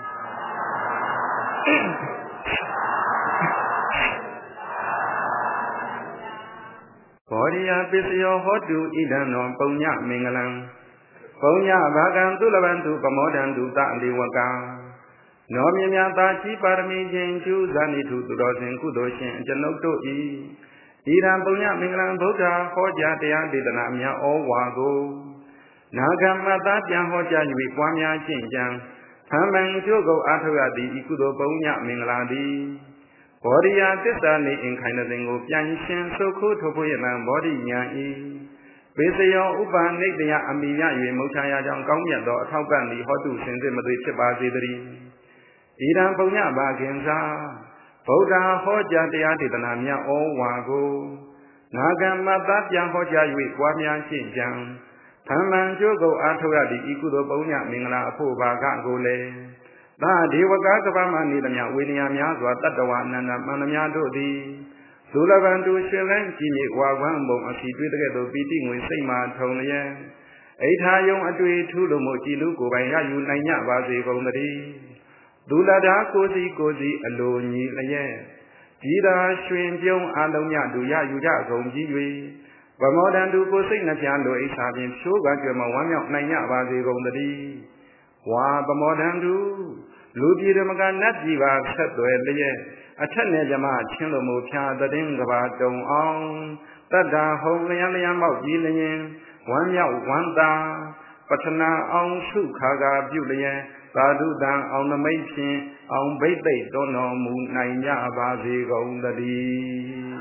ဘောရိယပစ္စယောဟောတုဣဒံနောပုံညမင်္ဂလံပုံညဘာကံသုလဗန္တုပမောဒံတုတအလီဝကံနောမြမြသာချီပါရမီခြင်းကျူးဇာနိထုသူတော်စဉ်ကုသိုလ်ရှင်အကျွန်ုပ်တို့ဤဣဒံပုံညမင်္ဂလံဗုဒ္ဓဟောကြားတရားဒေသနာများဩဝါကိုနာဂမတပြန်ဟောကြား၍ပွားများခြင်းကြံသံမန်ကျိုးကုန်အားထုတ်ရသည်ဤကုသိုလ်ပုံညမင်္ဂလာသည်ဘောရိယသစ္စာနေအင်ခိုင်တဲ့စဉ်ကိုပြန်ရှင်းသုခိုးထုတ်ဖို့ရနံဘောဓိညာဤပေစယောဥပနိတယအမိယ၍မုထာရာကြောင့်ကောင်းမြတ်သောအထောက်ပံ့သည်ဟောတုစင်စစ်မသွေဖြစ်ပါစေတည်းဣဒံပုံညဘာခင်သာဗုဒ္ဓဟောကြားတရားဒေသနာများဩဝါကိုနာဂမတပြန်ဟောကြား၍ပွားများရှင်းကြံသမ္မန်ကျိုးကုန်အားထုတ်ရသည့်ဤကုသိုလ်ပုံညမင်္ဂလာအဖို့ဘာကကိုလည်းသာဒေဝကာကပ္ပမနိသမြဝေနယများစွာတတ္တဝအနန္တမန္တများတို့သည်ဒုလဗန္တုရှင်လန်းကြည်မြေဝါကွမ်းပုံအစီတွေ့တဲ့သို့ပီတိငွေစိတ်မှထုံလျက်အိဋ္ဌာယုံအတွေ့ထူးလို့မို့ကြည်လူကိုယ်ပိုင်ရယူနိုင်ကြပါစေကုန်သတည်းဒုလဒါကိုစီကိုစီအလိုညီလျက်ကြည်သာရွှင်ပြုံးအလုံးမြတူရယူကြကုန်ကြည်၍ဗမောဒံတုကိုစိတ်နှပြလိုအိဋ္ဌာဖြင့်ဖြိုးကကြွယ်မဝမ်းမြောက်နိုင်ကြပါစေကုန်သတည်းဝါဗမောဒံတုလူပြည်ဓမ္မကနတ်ပြည်ပါဆက်သွယ်လျက်အထက်နယ်ကြမချင်းလိုမို့ဖြာတဲ့ကဘာတုံအောင်တတ္တာဟုံလျံလျံမောက်ကြည်လျင်ဝမ်းမြောက်ဝမ်းသာပထနာအောင်စုခါကာပြုလျက်သာဓုတံအောင်နမိတ်ဖြင့်အောင်ဘိတ်သိက်တော်တော်မူနိုင်ကြပါစေကုန်သတည်း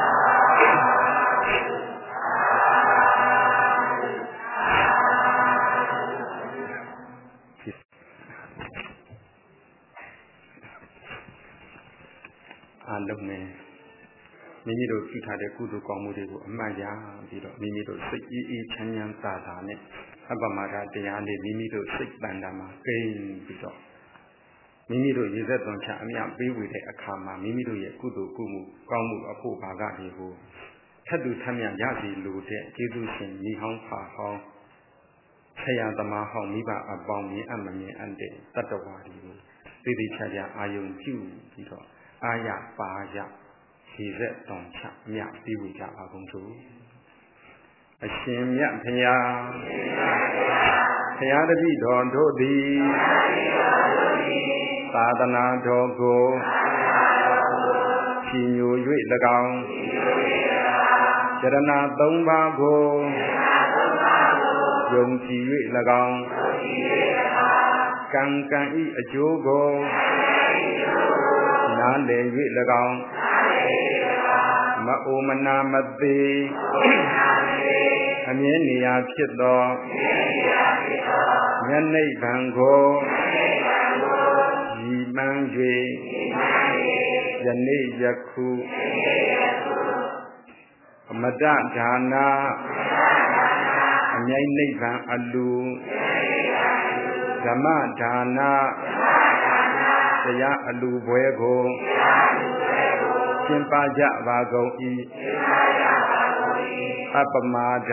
အလုံးနဲ့မိမိတို့ပြုထားတဲ့ကုသိုလ်ကောင်းမှုတွေကိုအမှတ်ရပြီးတော့မိမိတို့စိတ်အေးအေးချမ်းချမ်းသာသာနဲ့အပ္ပမဒတရားလေးမိမိတို့စိတ်တန်တာမှာကိန်းပြီးတော့မိမိတို့ရည်သက်သွန်ချအမြပေးဝေတဲ့အခါမှာမိမိတို့ရဲ့ကုသိုလ်ကုမှုကောင်းမှုအဖို့ဘာကတွေကိုထပ်တူထပ်မြတ်ရစီလိုတဲ့ကျေးဇူးရှင်ညီဟောင်းဖာဟောင်းဆရာသမားဟောင်းမိဘအပေါင်းမြင်အပ်မမြင်အပ်တဲ့တတ္တဝါတွေကိုသိသိချာချာအာယုံပြုပြီးတော့အာရပါရခြေဆက်တောင်ချမြပြီးဝေကြပါကုန်သို့အရှင်မြတ်ဖရာဖရာတပည့်တော်တို့သည်သာသနာတော်ကိုချီညို၍၎င်းယရဏသုံးပါးကိုယုံကြည်၍၎င်းကံကံဤအကျိုးကိုနားလည်၍၎င်းမအိုမနာမသေးအမြဲနေရာဖြစ်သောမျက်နှိပ်ဗံကိုရည်မှန်း၍ယနေ့ယခုအမတဒါနာအမြိုက်နိဗ္ဗာန်အလူဓမ္မဒါနာတရားအလူပွဲကိုကျင်းပကြပါကုန်၏အပ္ပမာဒ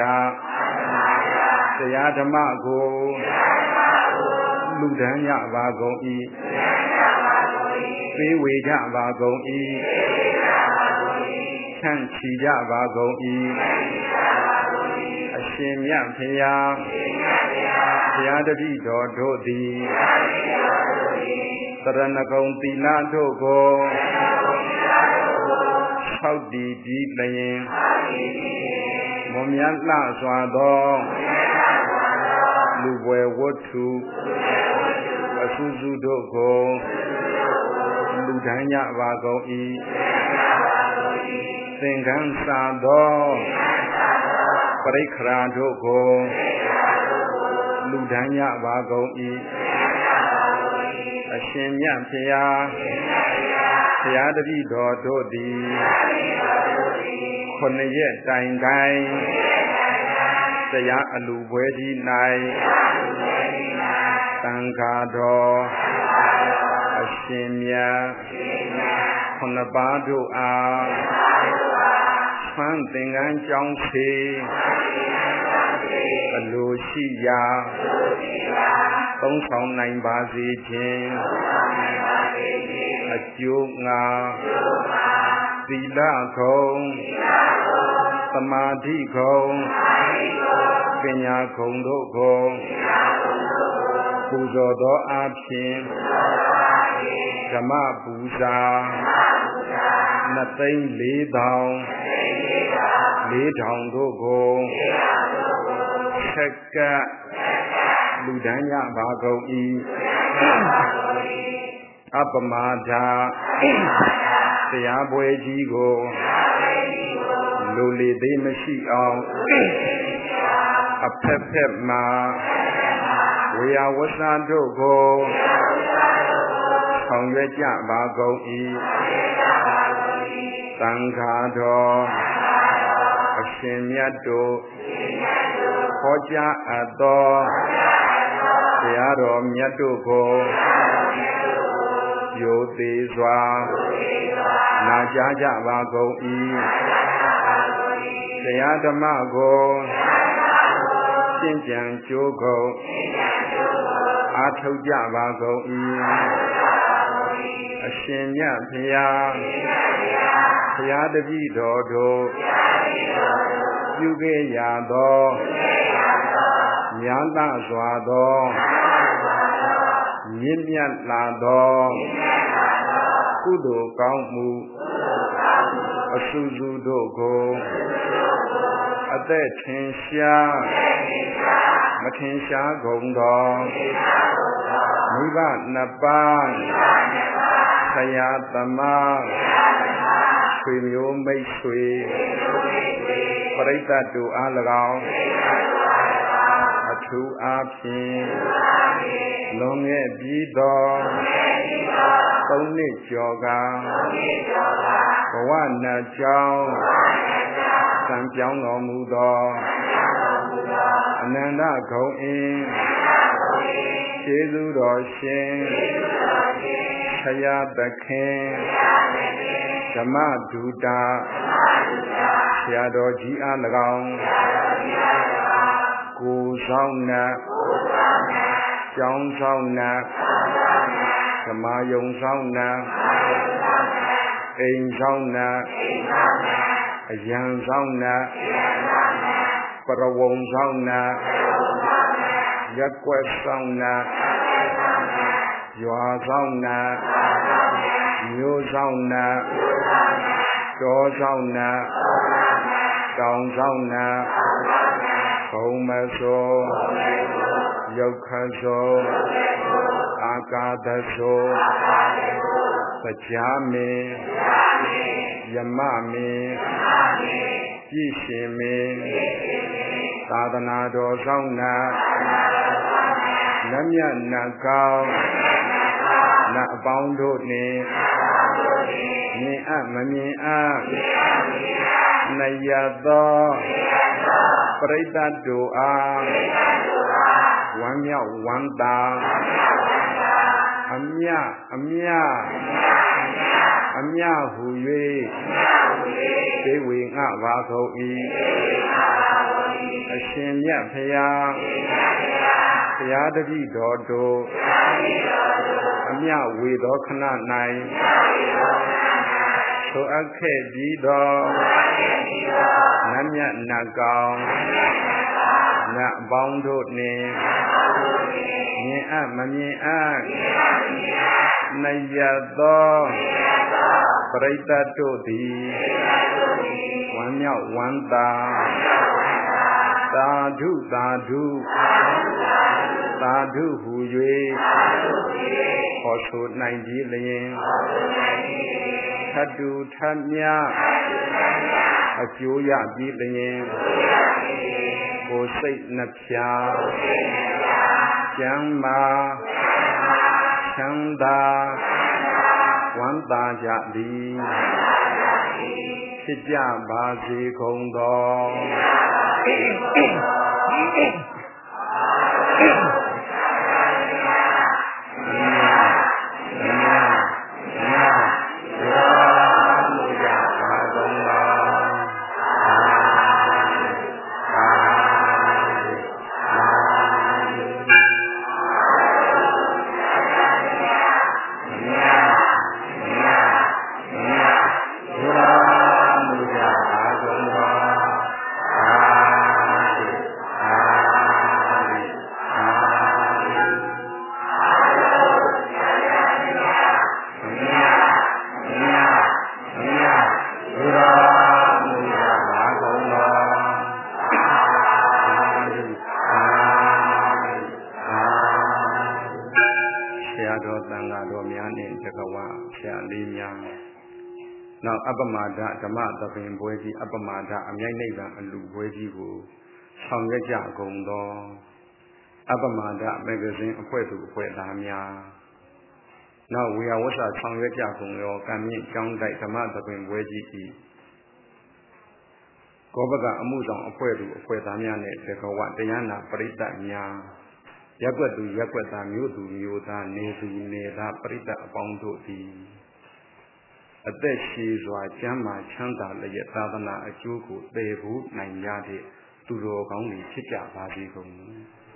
တရားဓမ္မကိုလူဒန်းကြပါကုန်၏ပေးဝေကြပါကုန်၏ဆန့်ချီကြပါကုန်၏အရှင်မြတ်ဖရာဘုရားတပည့်တော်တို့သည်သရဏဂုံသီလတို့ကိုဆောက်တည်ပြီးလျင်မွန်မြတ်လှစွာသောလူပွဲဝတ္ထုအဆူဆူတို့ကိုလူဒန်းကြပါကုန်၏သင်္ကန်းစာသောပရိက္ခရာတို့ကိုလူဒန်းကြပါကုန်၏အရှင်မြတ်ဖရာဘုရားတပည့်တော်တို့သည်ခုနှစ်ရက်တိုင်တိုင်တရားအလူပွဲကြီး၌သံဃာတော်အရှင်မြတ်ခုနှစ်ပါးတို့အားဖန်သင်္ကန်းကြောင်းစေအလိုရှိရာသုံးဆောင်နိုင်ပါစေခြင်းအကျိုးငါသီလခုံသမာဓိခုံပညာခုံတို့ကိုပူဇော်သောအဖြစ်ဓမ္မပူဇာနှစ်သိန်းလေးထောင်လေးထောင်တို့ကိုဆက်ကလူဒန်းကြပါကုန်၏အပမာဒတရားပွဲကြီးကိုလူလေသေးမရှိအောင်အဖက်ဖက်မှာဝေယဝဆတို့ကိုဆောင်ရွက်ကြပါကုန်၏သံဃာတော်အရှင်မြတ်တို့ဟောကြားအပ်သောတရားတော်မြတ်တို့ကိုယိုသေးစွာနာကြားကြပါကုန်၏တရားဓမ္မကိုရှင်းကြံကြိုးကုန်အားထုတ်ကြပါကုန်၏အရှင်မြတ်ဘုရားဘုရားတပည့်တော်တို့ပြုခဲ့ရသောမြတ်သာစွာသောမြင့်မြတ်လာသောကုသိုလ်ကောင်းမှုအဆူဆူတို့ကိုအသက်ထင်ရှားမထင်ရှားကုန်သောမိဘနှစ်ပါးဆရာသမားဆွေမျိုးမိတ်ဆွေပရိသတ်တို့အား၎င်းအထူးအားဖြင့်လွန်ခဲ့ပြီးသောသုံးနှစ်ကျော်ကဘဝနှစ်ကြောင်းစံပြောင်းတော်မူသောအနန္တဂုဏ်အင်းကျေးဇူးတော်ရှင်ဆရာသခင်ဓမ္မဒုတာဆရာတော်ကြီးအား၎င်းကိုယ်ဆောင်နှင့်ကျောင်းဆောင်နှင့်ဓမ္မယုံဆောင်နှင့်အိမ်ဆောင်နှင့်အယံဆောင်နှင့်ပရဝုံဆောင်နှင့်ရက်ွက်ဆောင်နှင့်ရွာဆောင်နှင့်မြို့ဆောင်နှင့်တောဆောင်နှင့်တောင်ဆောင်နှင့်ဘုံမဆိုးယုတ်ခဆိုးအာကာသဆိုးတရားမင်းယမမင်းပြည့်ရှင်မင်းသာသနာတော်ဆောင်နှင့်လက်မြတ်နတ်ကောင်းနတ်အပေါင်းတို့နှင့်မြင်အပ်မမြင်အပ်နယသောပရိသတ်တို့အားဝမ်းမြောက်ဝမ်းသာအမြအမြအမြဟူ၍သေဝေငှပါကုန်၏အရှင်မြတ်ဖရာဘုရားတပည့်တော်တို့အမြဝေသောခဏ၌သို့အပ်ခဲ့ပြီးသောနတ်မြတ်နတ်ကောင်းနတ်အပေါင်းတို့နှင့်မြင်အပ်မမြင်အပ်နယသောပရိသတ်တို့သည်ဝမ်းမြောက်ဝမ်းသာသာဓုသာဓုသာဓုဟူ၍ဟောဆိုနိုင်ကြလျင်ထတုထမြအကျိုးရပြီးလျင်ကိုယ်စိတ်နှဖျားကျမ်းမာချမ်းသာဝမ်းသာကြသည်ဖြစ်ကြပါစေကုန်သောနောက်အပ္ပမဒဓမ္မသဘင်ပွဲကြီးအပ္ပမဒအမြိုက်နိဗ္ဗာန်အလူပွဲကြီးကိုဆောင်ရွက်ကြကုန်သောအပ္ပမဒမဂ္ဂဇင်းအဖွဲ့သူအဖွဲ့သားများနောက်ဝေယဝဆဆောင်ရွက်ကြကုန်သောကံမြင့်ကျောင်းတိုက်ဓမ္မသဘင်ပွဲကြီးဤကောပကအမှုဆောင်အဖွဲ့သူအဖွဲ့သားများနဲ့တကဝတရားနာပရိသတ်များရက်ွက်သူရက်ွက်သားမြို့သူမြို့သားနေသူနေသားပရိသတ်အပေါင်းတို့သည်အသက်ရှည်စွာကျမ်းမာချမ်းသာလျက်သာသနာအကျိုးကိုတည်ဖို့နိုင်ရတဲ့သူတော်ကောင်းတွေဖြစ်ကြပါစေကုန်